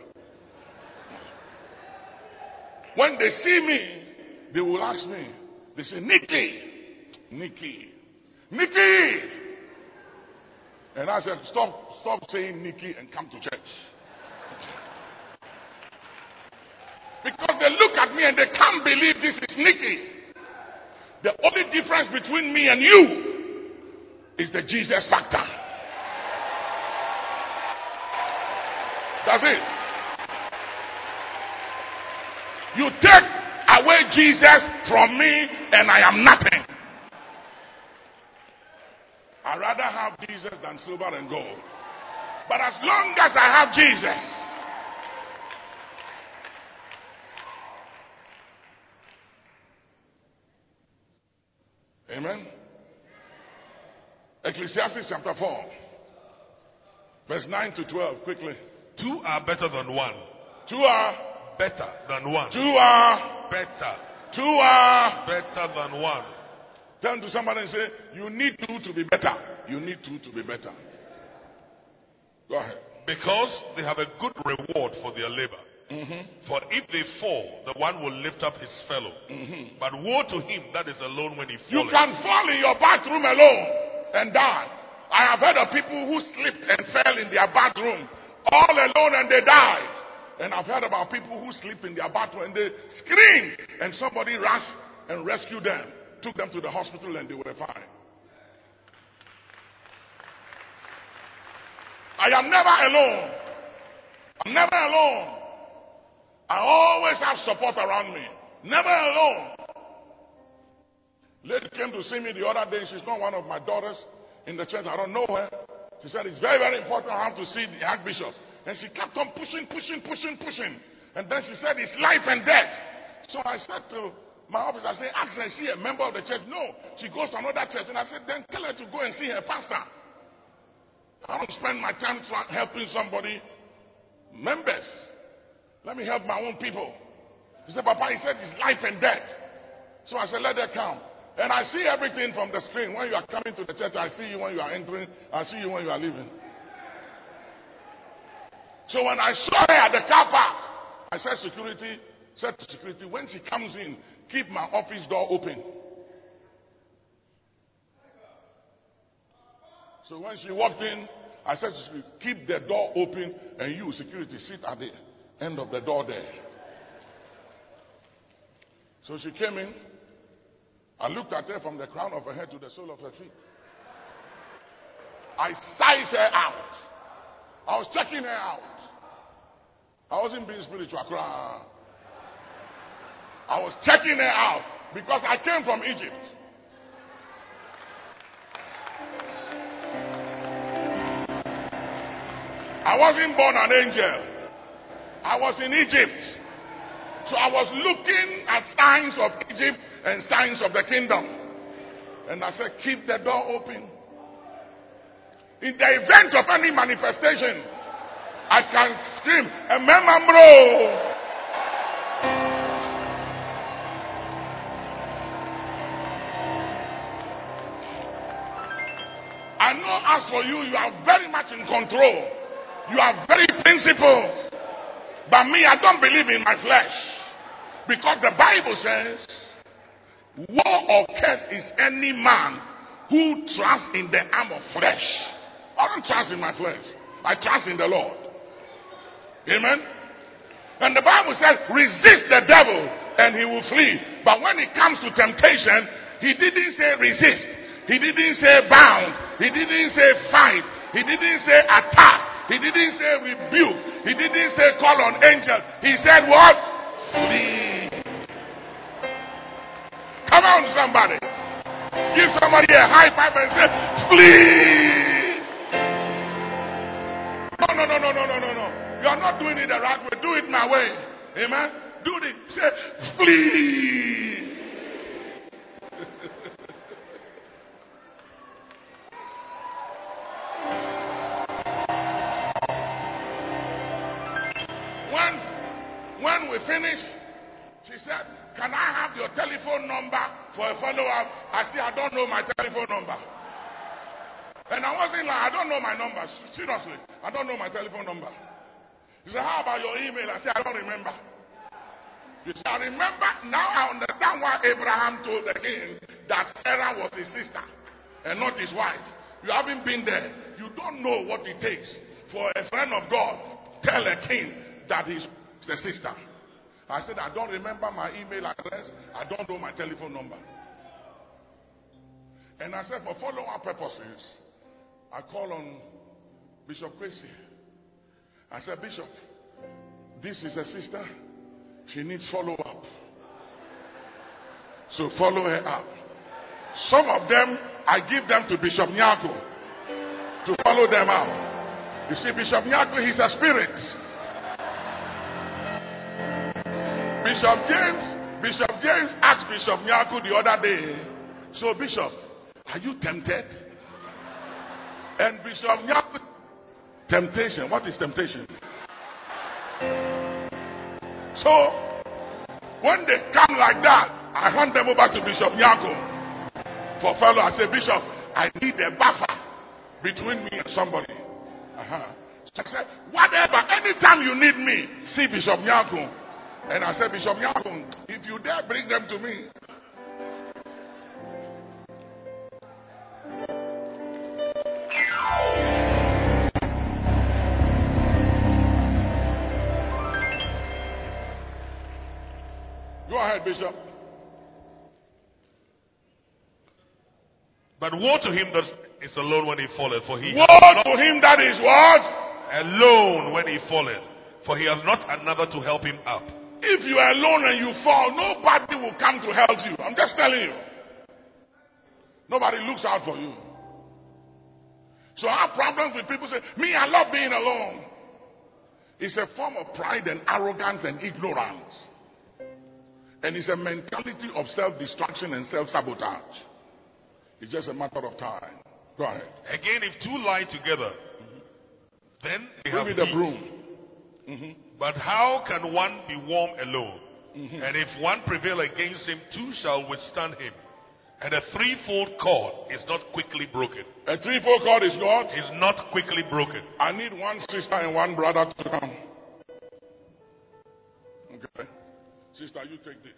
Speaker 2: When they see me, they will ask me. They say, "Nikki, Nikki, Nikki." And I said, stop, stop saying Nikki and come to church. Because they look at me and they can't believe this is Nikki. The only difference between me and you is the Jesus factor. That's it. You take away Jesus from me and I am nothing. I'd rather have Jesus than silver and gold. But as long as I have Jesus, amen. Ecclesiastes chapter four, verse nine to twelve, quickly.
Speaker 3: Two are better than one.
Speaker 2: Two are
Speaker 3: Better than one.
Speaker 2: two are
Speaker 3: Better.
Speaker 2: two are
Speaker 3: Better than one.
Speaker 2: Turn to somebody and say, "You need two to be better. You need two to be better." Go ahead.
Speaker 3: Because they have a good reward for their labor.
Speaker 2: Mm-hmm.
Speaker 3: For if they fall, the one will lift up his fellow.
Speaker 2: Mm-hmm.
Speaker 3: But woe to him that is alone when he
Speaker 2: You
Speaker 3: falls.
Speaker 2: can fall in your bathroom alone and die. I have heard of people who slipped and fell in their bathroom all alone and they died. And I've heard about people who sleep in their bathroom and they screamed and somebody rushed and rescued them, took them to the hospital and they were fine. I am never alone. I'm never alone. I always have support around me. Never alone. Lady came to see me the other day. She's not one of my daughters in the church. I don't know her. She said, "It's very, very important I have to see the Archbishop." And she kept on pushing, pushing, pushing, pushing. And then she said, "It's life and death." So I said to my office, I said, "Ask her, is she a member of the church?" "No, she goes to another church." And I said, "Then tell her to go and see her pastor." I don't spend my time helping somebody. Members, let me help my own people. He said, Papa, he said it's life and death. So I said, let her come. And I see everything from the screen. When you are coming to the church, I see you when you are entering. I see you when you are leaving. So when I saw her at the car park, I said, security, said to security, when she comes in, keep my office door open. So when she walked in, I said to security, keep the door open, and you, security, sit at the end of the door there. So she came in. I looked at her from the crown of her head to the sole of her feet. I sized her out. I was checking her out. I wasn't being spiritual. I was checking her out because I came from Egypt. I wasn't born an angel. I was in Egypt. So I was looking at signs of Egypt and signs of the kingdom. And I said, keep the door open. In the event of any manifestation, I can scream, Ememambro. I know as for you, you are very much in control. You are very principled. But me, I don't believe in my flesh. Because the Bible says, woe or curse is any man who trusts in the arm of flesh. I don't trust in my flesh. I trust in the Lord. Amen? And the Bible says, resist the devil and he will flee. But when it comes to temptation, he didn't say resist. He didn't say bound. He didn't say fight. He didn't say attack. He didn't say rebuke. He didn't say call on angels. He said what? Flee. Come on, somebody. Give somebody a high five and say, flee. No, no, no, no, no, no, no, no. You are not doing it the right way. Do it my way. Amen. Do it. Say, flee. when, when we finished, she said, can I have your telephone number for a follow-up? I said, I don't know my telephone number. And I wasn't like, I don't know my number. Seriously, I don't know my telephone number. He said, how about your email? I said, I don't remember. He said, I remember. Now I understand why Abraham told the king that Sarah was his sister and not his wife. You haven't been there. You don't know what it takes for a friend of God tell a king that he's the sister. I said, I don't remember my email address. I don't know my telephone number. And I said, for follow-up purposes, I call on Bishop Kwesi. I said, Bishop, this is a sister. She needs follow-up. So follow her up. Some of them, I give them to Bishop Nyako to follow them up. You see, Bishop Nyako, he's a spirit. Bishop James, Bishop James asked Bishop Nyako the other day, so Bishop, are you tempted? And Bishop Nyako, temptation. What is temptation? So, when they come like that, I hand them over to Bishop Nyako for fellow. I say, Bishop, I need a buffer between me and somebody. Uh-huh. So I said, whatever, anytime you need me, see Bishop Nyako. And I said, Bishop Nyako, if you dare bring them to me. Go ahead, Bishop.
Speaker 3: But woe to him that is alone when he falleth, for he
Speaker 2: woe
Speaker 3: not,
Speaker 2: to him that is what?
Speaker 3: Alone when he falleth, for he has not another to help him up.
Speaker 2: If you are alone and you fall, nobody will come to help you. I'm just telling you. Nobody looks out for you. So I have problems with people say, me, I love being alone. It's a form of pride and arrogance and ignorance. And it's a mentality of self-destruction and self-sabotage. It's just a matter of time. Go ahead.
Speaker 3: Again, if two lie together, mm-hmm. then they
Speaker 2: Bring
Speaker 3: have
Speaker 2: me the
Speaker 3: heat.
Speaker 2: broom. Mm-hmm.
Speaker 3: But how can one be warm alone?
Speaker 2: Mm-hmm.
Speaker 3: And if one prevail against him, two shall withstand him. And a threefold cord is not quickly broken.
Speaker 2: A threefold cord is what?
Speaker 3: Is not quickly broken.
Speaker 2: I need one sister and one brother to come. Okay. Sister, you take this.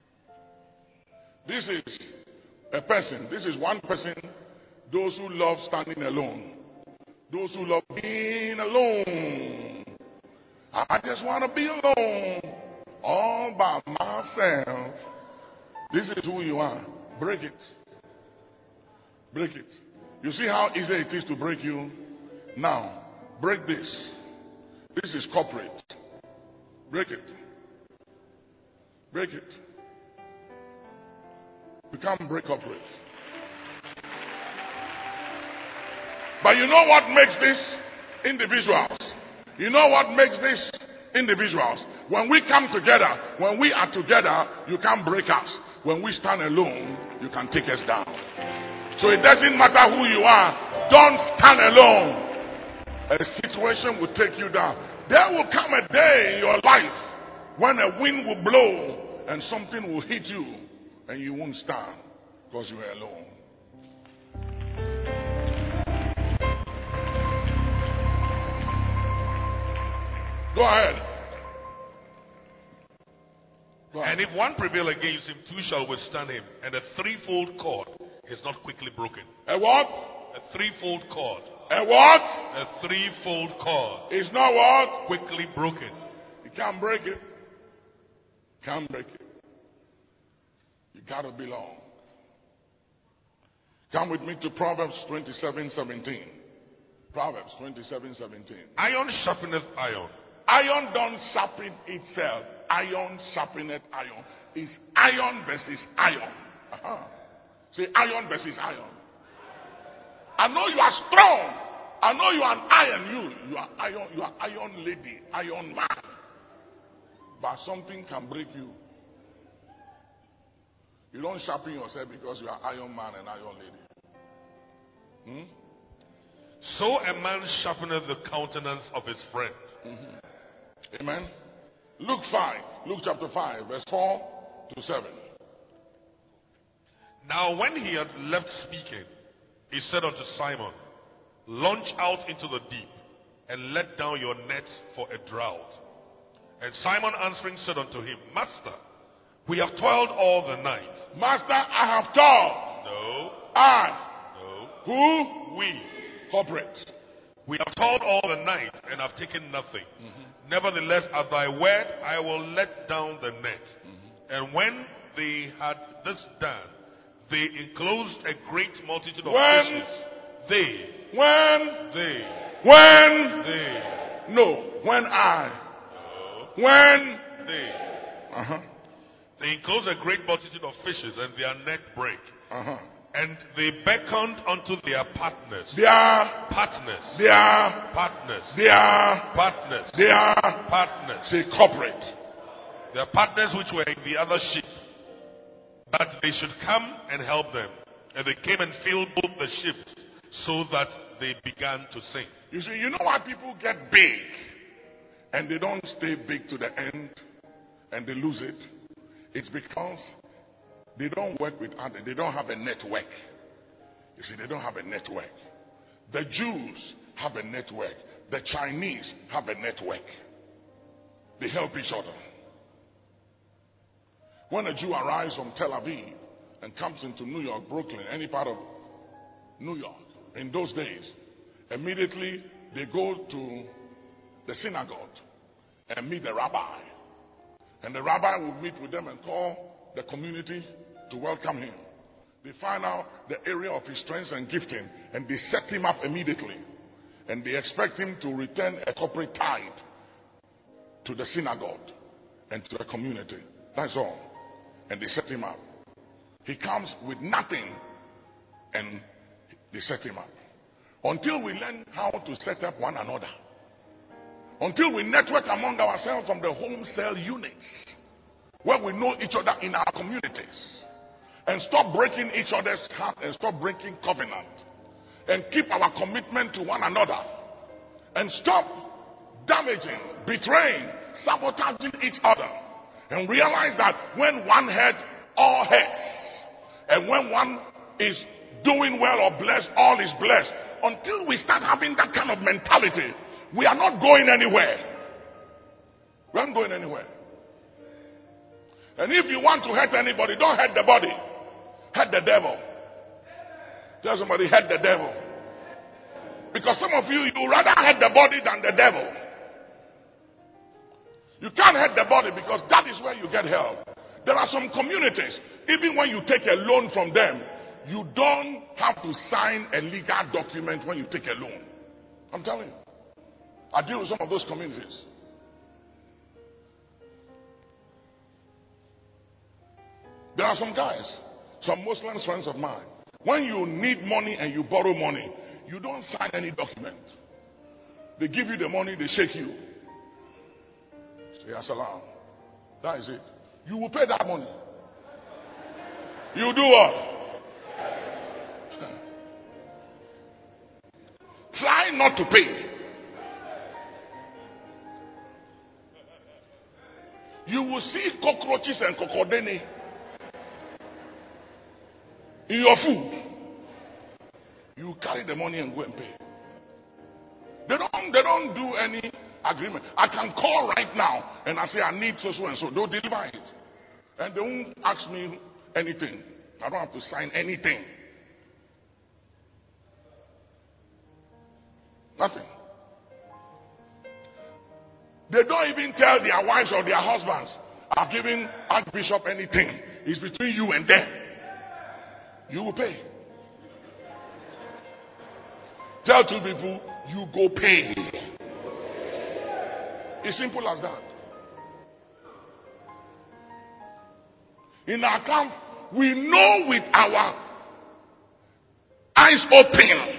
Speaker 2: This is a person. This is one person. Those who love standing alone. Those who love being alone. I just want to be alone. All by myself. This is who you are. Break it. Break it. You see how easy it is to break you? Now, break this. This is corporate. Break it. Break it. You can't break corporate. But you know what makes this individuals? You know what makes this individuals? When we come together, when we are together, you can't break us. When we stand alone, you can take us down. So it doesn't matter who you are. Don't stand alone. A situation will take you down. There will come a day in your life when a wind will blow and something will hit you and you won't stand because you are alone. Go ahead. Go ahead.
Speaker 3: And if one prevail against him, two shall withstand him. And a threefold cord is not quickly broken.
Speaker 2: A what?
Speaker 3: A threefold cord.
Speaker 2: A what?
Speaker 3: A threefold cord.
Speaker 2: It's not what?
Speaker 3: Quickly broken.
Speaker 2: You can't break it. Can't break it. You gotta belong. Come with me to Proverbs twenty-seven seventeen. Proverbs twenty-seven seventeen.
Speaker 3: Iron sharpeneth iron.
Speaker 2: Iron don't sharpen itself. Iron sharpeneth iron. It's iron versus iron. Uh-huh. Say iron versus iron. I know you are strong. I know you are an iron. You, you are iron. You are iron lady, iron man. But something can break you. You don't sharpen yourself because you are iron man and iron lady. Hmm?
Speaker 3: So a man sharpeneth the countenance of his friend.
Speaker 2: Mm-hmm. Amen. Luke five, Luke chapter five, verse four to seven.
Speaker 3: Now when he had left speaking, he said unto Simon, launch out into the deep, and let down your nets for a draught. And Simon answering said unto him, Master, we have toiled all the night.
Speaker 2: Master, I have toiled.
Speaker 3: No.
Speaker 2: I.
Speaker 3: No.
Speaker 2: Who?
Speaker 3: We.
Speaker 2: Corporate.
Speaker 3: We have toiled all the night and have taken nothing.
Speaker 2: Mm-hmm.
Speaker 3: Nevertheless, at thy word, I will let down the net.
Speaker 2: Mm-hmm.
Speaker 3: And when they had this done, they enclosed a great multitude of
Speaker 2: when,
Speaker 3: fishes. They.
Speaker 2: When.
Speaker 3: They.
Speaker 2: When.
Speaker 3: They.
Speaker 2: No. When I.
Speaker 3: No.
Speaker 2: When.
Speaker 3: They.
Speaker 2: Uh-huh.
Speaker 3: They enclosed a great multitude of fishes, and their net brake.
Speaker 2: Uh-huh.
Speaker 3: And they beckoned unto their partners.
Speaker 2: Their
Speaker 3: partners.
Speaker 2: Their
Speaker 3: partners.
Speaker 2: Their
Speaker 3: partners.
Speaker 2: Their
Speaker 3: partners.
Speaker 2: Say corporate.
Speaker 3: Their partners which were in the other ship, that they should come and help them. And they came and filled both the ships, so that they began to sink.
Speaker 2: You see, you know why people get big and they don't stay big to the end and they lose it? It's because they don't work with others. They don't have a network. You see, they don't have a network. The Jews have a network. The Chinese have a network. They help each other. When a Jew arrives from Tel Aviv and comes into New York, Brooklyn, any part of New York, in those days, immediately they go to the synagogue and meet the rabbi. And the rabbi will meet with them and call the community to welcome him. They find out the area of his strengths and gifting, and they set him up immediately. And they expect him to return a corporate tithe to the synagogue and to the community. That's all. And they set him up. He comes with nothing, and they set him up. Until we learn how to set up one another. Until we network among ourselves from the home cell units, where we know each other in our communities, and stop breaking each other's heart and stop breaking covenant, and keep our commitment to one another, and stop damaging, betraying, sabotaging each other, And realize that when one head, all heads. And when one is doing well or blessed, all is blessed. Until we start having that kind of mentality, we are not going anywhere. We aren't going anywhere. And if you want to hurt anybody, don't hurt the body. Hurt the devil. Tell somebody, hurt the devil. Because some of you, you rather hurt the body than the devil. You can't hurt the body because that is where you get help. There are some communities, even when you take a loan from them, you don't have to sign a legal document when you take a loan. I'm telling you. I deal with some of those communities. There are some guys, some Muslim friends of mine. When you need money and you borrow money, you don't sign any document. They give you the money, they shake you. Say, Assalam. That is it. You will pay that money. You do what? Try not to pay. You will see cockroaches and cocodene in your food. You carry the money and go and pay. They don't, they don't do any agreement. I can call right now and I say I need so so and so. They'll deliver it. And they won't ask me anything. I don't have to sign anything. Nothing. They don't even tell their wives or their husbands, I've given Archbishop anything. It's between you and them. You will pay. Tell two people, you go pay. It's simple as that. In our camp, we know with our eyes open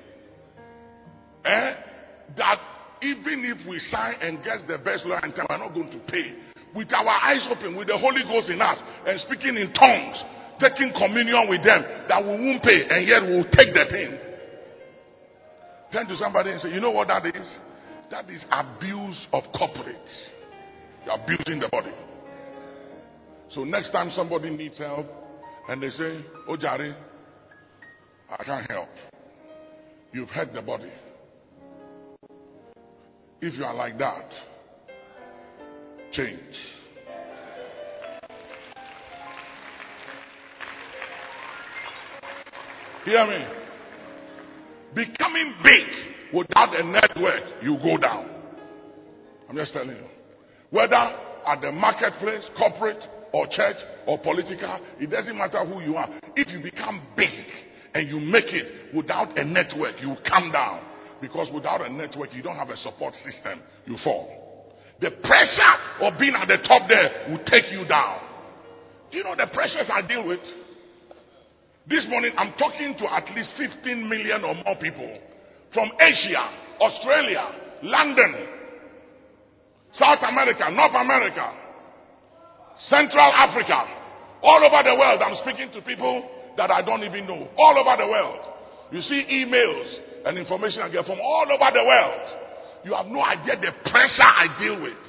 Speaker 2: eh, that even if we sign and get the best lawyer and time, we're not going to pay. With our eyes open, with the Holy Ghost in us, and speaking in tongues, taking communion with them, that we won't pay, and yet we'll take the pain. Turn to somebody and say, you know what that is? That is abuse of corporate. You're abusing the body. So next time somebody needs help, and they say, oh Jari, I can't help. You've hurt the body. If you are like that, change. Hear me? Becoming big without a network, you go down. I'm just telling you. Whether at the marketplace, corporate, or church, or political, it doesn't matter who you are. If you become big and you make it without a network, you come down. Because without a network, you don't have a support system, you fall. The pressure of being at the top there will take you down. Do you know the pressures I deal with? This morning, I'm talking to at least fifteen million or more people from Asia, Australia, London, South America, North America, Central Africa, all over the world. I'm speaking to people that I don't even know, all over the world. You see emails and information I get from all over the world. You have no idea the pressure I deal with.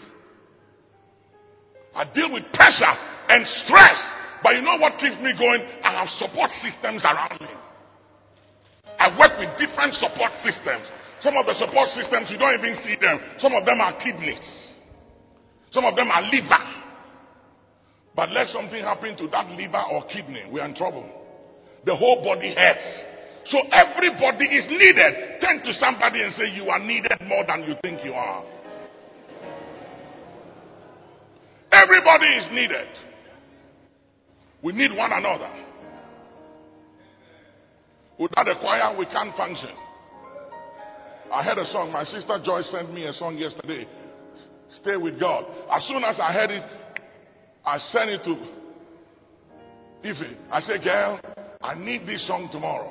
Speaker 2: I deal with pressure and stress. But you know what keeps me going? I have support systems around me. I work with different support systems. Some of the support systems, you don't even see them. Some of them are kidneys. Some of them are liver. But let something happen to that liver or kidney, we're in trouble. The whole body hurts. So everybody is needed. Turn to somebody and say, you are needed more than you think you are. Everybody is needed. We need one another. Without the choir, we can't function. I heard a song. My sister Joyce sent me a song yesterday. Stay with God. As soon as I heard it, I sent it to Ife. I said, girl, I need this song tomorrow.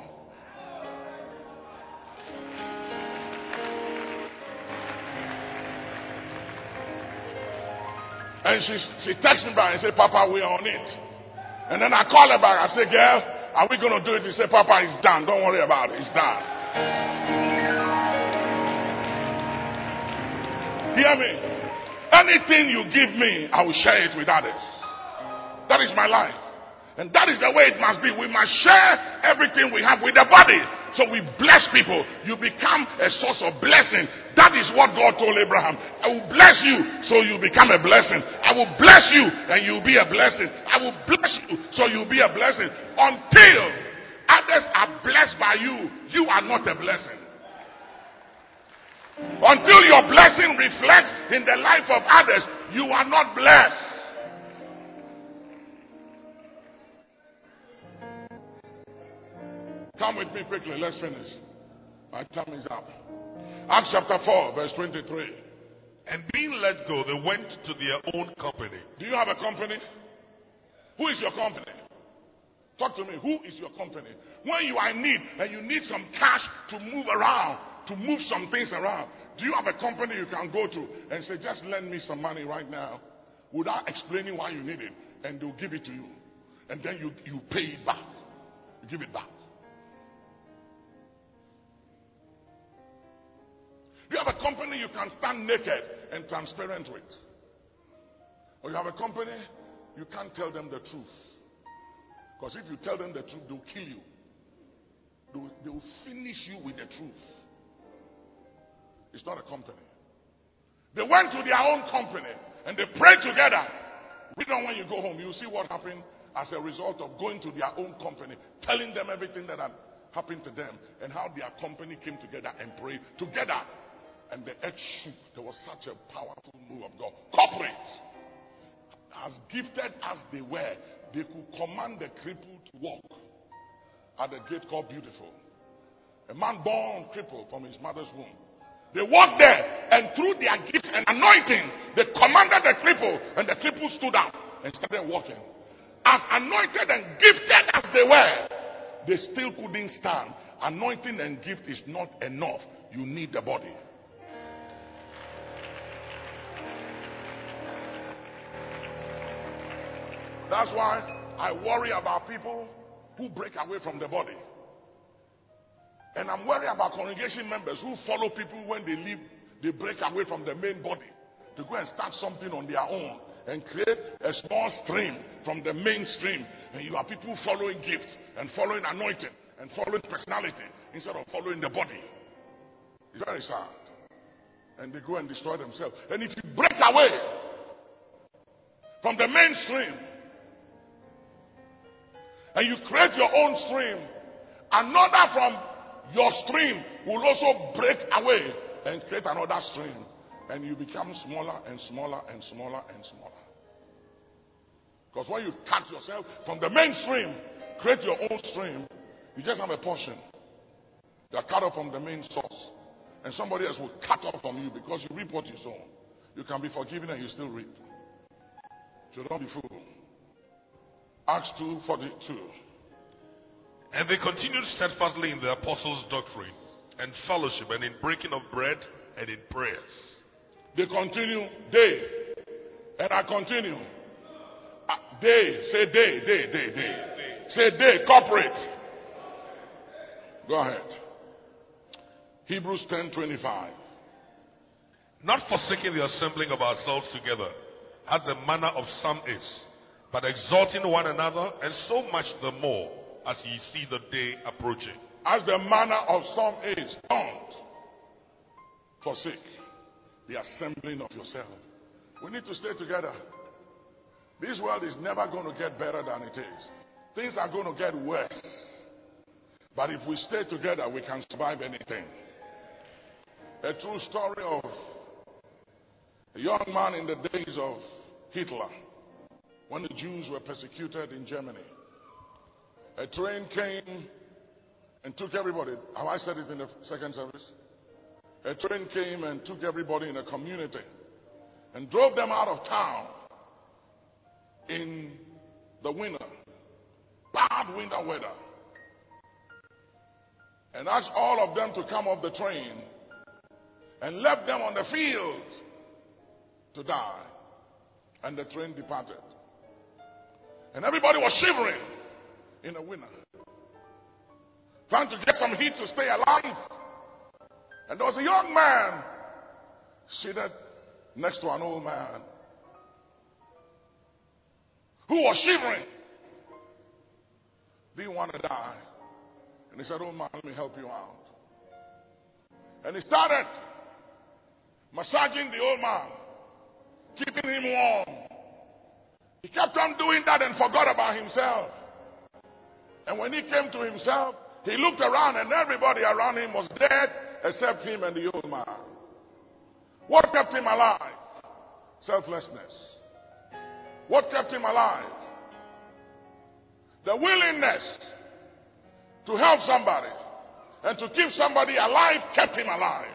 Speaker 2: And she, she texted me back and said, Papa, we're on it. And then I call her back. I say, girl, are we going to do it? She said, Papa, it's done. Don't worry about it. It's done. Hear me? anything you give me, I will share it with others. That is my life. And that is the way it must be. We must share everything we have with the body. So we bless people. You become a source of blessing. That is what God told Abraham. I will bless you so you become a blessing. I will bless you and you'll be a blessing. I will bless you so you'll be a blessing. Until others are blessed by you, you are not a blessing. Until your blessing reflects in the life of others, you are not blessed. Come with me quickly, let's finish. My time is up. Acts chapter four, verse twenty-three.
Speaker 3: And being let go, they went to their own company.
Speaker 2: Do you have a company? Who is your company? Talk to me. Who is your company? When you are in need and you need some cash to move around, to move some things around, do you have a company you can go to and say, just lend me some money right now, without explaining why you need it, and they'll give it to you. And then you, you pay it back. You give it back. Do you have a company you can stand naked and transparent with? Or you have a company you can't tell them the truth? Because if you tell them the truth, they'll kill you. They'll, they'll finish you with the truth. It's not a company. They went to their own company and they prayed together. Read on when you go home, you'll see what happened as a result of going to their own company, telling them everything that had happened to them and how their company came together and prayed together. And the earth shook. There was such a powerful move of God. Corporate, as gifted as they were, they could command the crippled to walk at the gate called Beautiful. A man born crippled from his mother's womb. They walked there, and through their gifts and anointing, they commanded the cripple, and the cripple stood up and started walking. As anointed and gifted as they were, they still couldn't stand. Anointing and gift is not enough. You need the body. That's why I worry about people who break away from the body. And I'm worried about congregation members who follow people when they leave, they break away from the main body to go and start something on their own and create a small stream from the mainstream. And you have people following gifts and following anointing and following personality instead of following the body. It's very sad. And they go and destroy themselves. And if you break away from the mainstream, and you create your own stream, another from your stream will also break away and create another stream. And you become smaller and smaller and smaller and smaller. Because when you cut yourself from the mainstream, create your own stream, you just have a portion. You are cut off from the main source. And somebody else will cut off from you because you reap what you sow. You can be forgiven and you still reap. So don't be fooled. Acts two forty-two.
Speaker 3: And they continued steadfastly in the apostles' doctrine and fellowship and in breaking of bread and in prayers.
Speaker 2: They continue, they, and I continue. Uh, they, say they, they, they, they. Say they, corporate. Go ahead. Hebrews ten twenty-five.
Speaker 3: Not forsaking the assembling of ourselves together, as the manner of some is, but exhorting one another, and so much the more as ye see the day approaching.
Speaker 2: As the manner of some is, don't forsake the assembling of yourself. We need to stay together. This world is never going to get better than it is. Things are going to get worse. But if we stay together, we can survive anything. A true story of a young man in the days of Hitler, when the Jews were persecuted in Germany. A train came and took everybody. Have I said it in the second service? A train came and took everybody in a community and drove them out of town in the winter, bad winter weather, and asked all of them to come off the train and left them on the field to die. And the train departed. And everybody was shivering in the winter, trying to get some heat to stay alive. And there was a young man seated next to an old man who was shivering, didn't want to die. And he said, "Old man, let me help you out." And he started massaging the old man, keeping him warm. He kept on doing that and forgot about himself. And when he came to himself, he looked around and everybody around him was dead except him and the old man. What kept him alive? Selflessness. What kept him alive? The willingness to help somebody and to keep somebody alive kept him alive.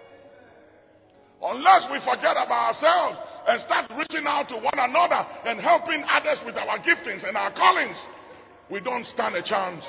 Speaker 2: Unless we forget about ourselves and start reaching out to one another and helping others with our giftings and our callings, we don't stand a chance.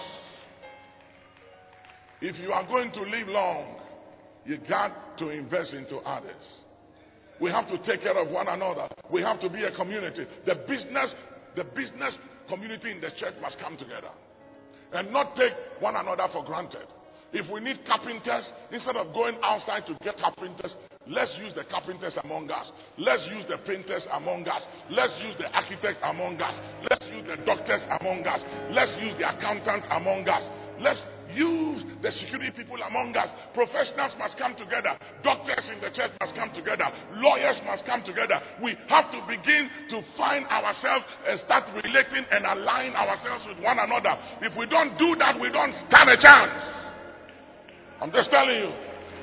Speaker 2: If you are going to live long, you got to invest into others. We have to take care of one another. We have to be a community. The business, the business community in the church must come together and not take one another for granted. If we need carpenters, instead of going outside to get carpenters, let's use the carpenters among us. Let's use the painters among us. Let's use the architects among us. Let's use the doctors among us. Let's use the accountants among us. Let's use the security people among us. Professionals must come together. Doctors in the church must come together. Lawyers must come together. We have to begin to find ourselves and start relating and align ourselves with one another. If we don't do that, we don't stand a chance. I'm just telling you.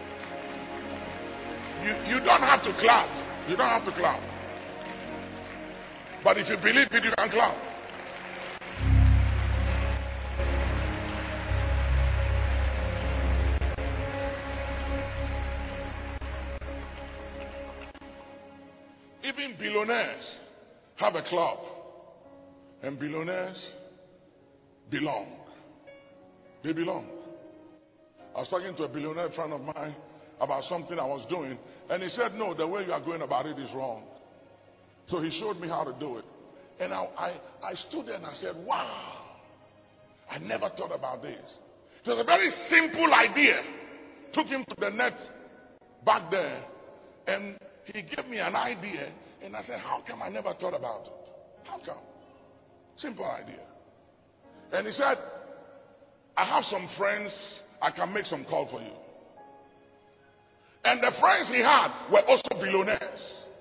Speaker 2: You, you don't have to clap. You don't have to clap. But if you believe it, you can clap. Even billionaires have a club. And billionaires belong. They belong. I was talking to a billionaire friend of mine about something I was doing, and he said, "No, the way you are going about it is wrong." So he showed me how to do it. And I, I, I stood there and I said, "Wow, I never thought about this." It was a very simple idea. Took him to the net back there, and he gave me an idea, and I said, "How come I never thought about it? How come?" Simple idea. And he said, "I have some friends, I can make some call for you." And the friends he had were also billionaires.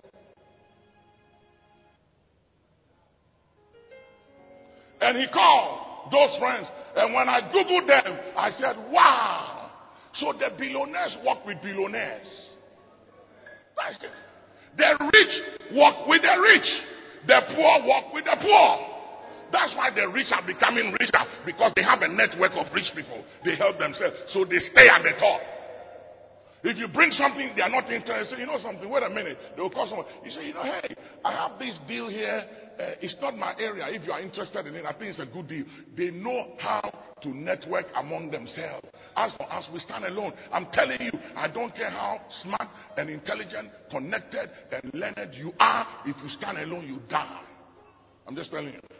Speaker 2: And he called those friends. And when I Googled them, I said, "Wow. So the billionaires work with billionaires." That's it. The rich work with the rich. The poor work with the poor. That's why the rich are becoming richer, because they have a network of rich people. They help themselves, so they stay at the top. If you bring something they are not interested, you know something, wait a minute, they will call someone. You say, "You know, hey, I have this deal here. Uh, it's not my area. If you are interested in it, I think it's a good deal." They know how to network among themselves. As for us, we stand alone. I'm telling you, I don't care how smart and intelligent, connected and learned you are. If you stand alone, you die. I'm just telling you.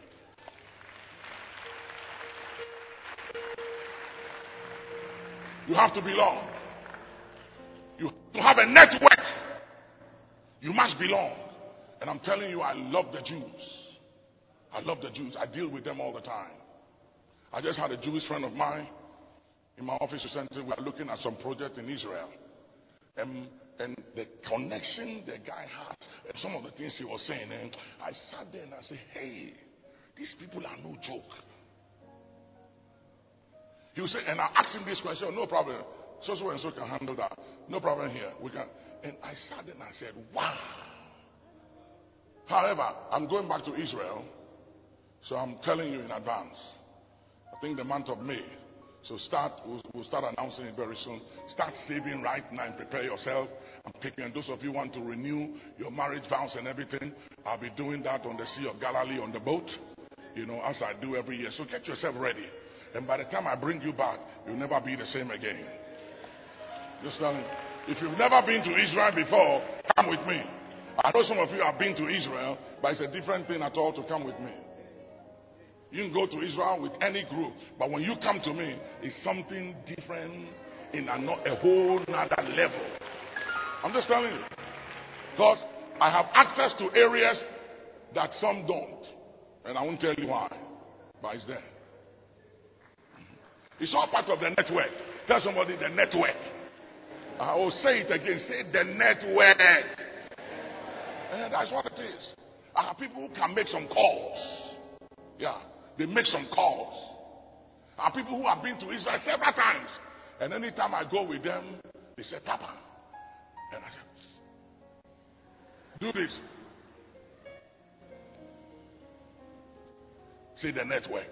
Speaker 2: You have to belong. You have to have a network. You must belong. And I'm telling you, I love the Jews. I love the Jews. I deal with them all the time. I just had a Jewish friend of mine in my office recently. We are looking at some project in Israel. And, and the connection the guy has, and some of the things he was saying, and I sat there and I said, "Hey, these people are no joke." He would say, and I asked him this question, "No problem. So so and so can handle that. No problem here. We can." And I sat there and I said, "Wow." However, I'm going back to Israel, so I'm telling you in advance. I think the month of May. So start. We'll, we'll start announcing it very soon. Start saving right now and prepare yourself. I'm taking. And those of you who want to renew your marriage vows and everything, I'll be doing that on the Sea of Galilee on the boat. You know, as I do every year. So get yourself ready. And by the time I bring you back, you'll never be the same again. Just tell me, if you've never been to Israel before, come with me. I know some of you have been to Israel, but it's a different thing at all to come with me. You can go to Israel with any group, but when you come to me, it's something different in a, a whole nother level. I'm just telling you. Because I have access to areas that some don't. And I won't tell you why. But it's there. It's all part of the network. Tell somebody the network. I will say it again. Say the network. And that's what it is. I have people who can make some calls. Yeah. They make some calls. I have people who have been to Israel several times. And anytime I go with them, they say, Papa. And I say, do this. See the network.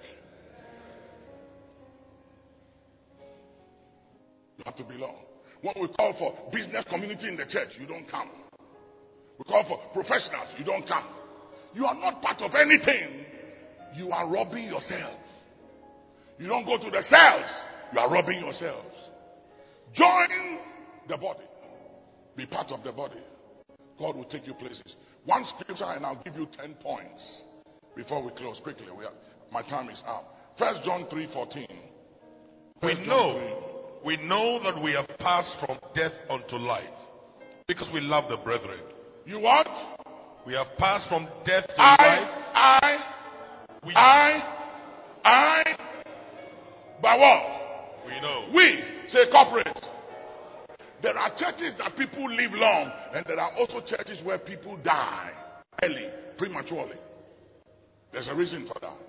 Speaker 2: You have to belong. When we call for business community in the church, you don't come. We call for professionals, you don't come. You are not part of anything. You are robbing yourself. You don't go to the cells, you are robbing yourselves. Join the body. Be part of the body. God will take you places. One scripture and I'll give you ten points before we close quickly. We are, my time is up. First John three fourteen.
Speaker 3: We know, we know that we have passed from death unto life because we love the brethren.
Speaker 2: You what?
Speaker 3: We have passed from death to
Speaker 2: I,
Speaker 3: life.
Speaker 2: I,
Speaker 3: We,
Speaker 2: I, I, by what?
Speaker 3: we know.
Speaker 2: We, say corporate. There are churches that people live long, and there are also churches where people die early, prematurely. There's a reason for that.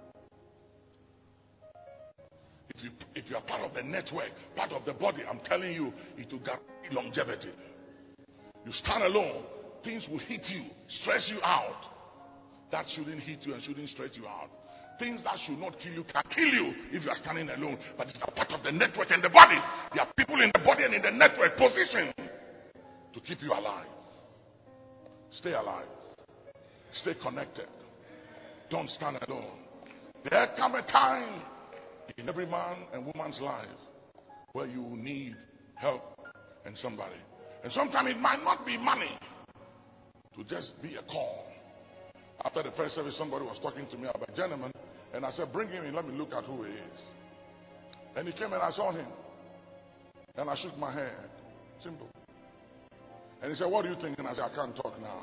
Speaker 2: If you, if you are part of the network, part of the body, I'm telling you, it will guarantee longevity. You stand alone, things will hit you, stress you out. That shouldn't hit you and shouldn't stress you out. Things that should not kill you can kill you if you are standing alone. But it's a part of the network and the body. There are people in the body and in the network positioned to keep you alive. Stay alive. Stay connected. Don't stand alone. There come a time in every man and woman's life where you need help and somebody. And sometimes it might not be money to just be a call. After the first service, somebody was talking to me about a gentleman, and I said, bring him in, let me look at who he is. And he came and I saw him, and I shook my head. Simple. And he said, what do you think? And I said, I can't talk now.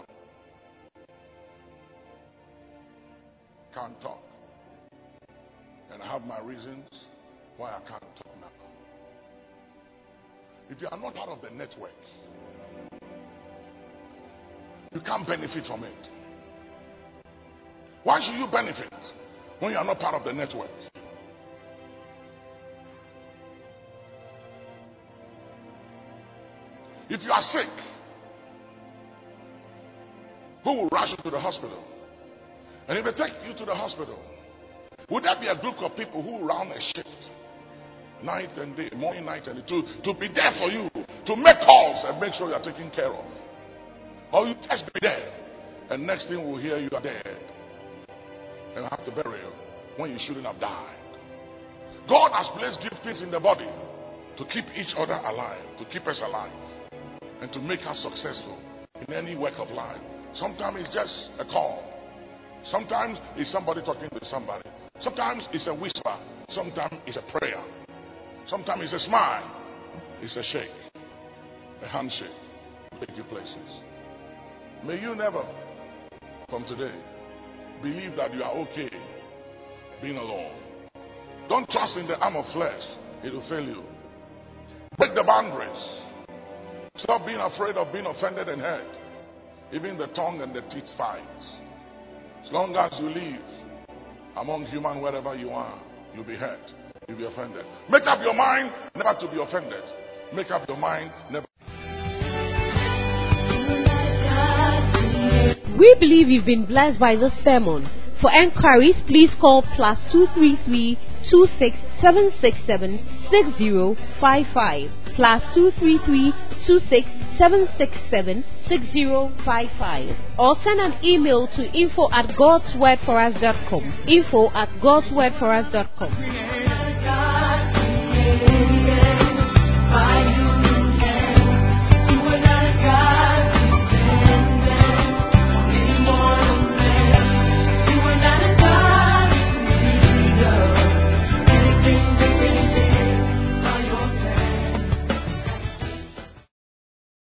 Speaker 2: Can't talk. And I have my reasons why I can't talk now. If you are not part of the network, you can't benefit from it. Why should you benefit when you are not part of the network? If you are sick, who will rush you to the hospital? And if they take you to the hospital, would there be a group of people who will round a shift, night and day, morning, night and day, to, to be there for you, to make calls and make sure you are taken care of? Or you just be there, and next thing we'll hear you are dead. And have to bury you when you shouldn't have died. God has placed giftings in the body to keep each other alive, to keep us alive, and to make us successful in any work of life. Sometimes it's just a call. Sometimes it's somebody talking to somebody. Sometimes it's a whisper. Sometimes it's a prayer. Sometimes it's a smile. It's a shake. A handshake. Take you places. May you never, from today, believe that you are okay being alone. Don't trust in the arm of flesh. It will fail you. Break the boundaries. Stop being afraid of being offended and hurt. Even the tongue and the teeth fights. As long as you live among human wherever you are, you'll be hurt. You'll be offended. Make up your mind never to be offended. Make up your mind never.
Speaker 1: We believe you've been blessed by this sermon. For enquiries, please call plus two three three two six seven six seven six zero five five plus two three three two six seven six seven six zero five five or send an email to info at godswordforus dot com. Info at godswordforus dot com.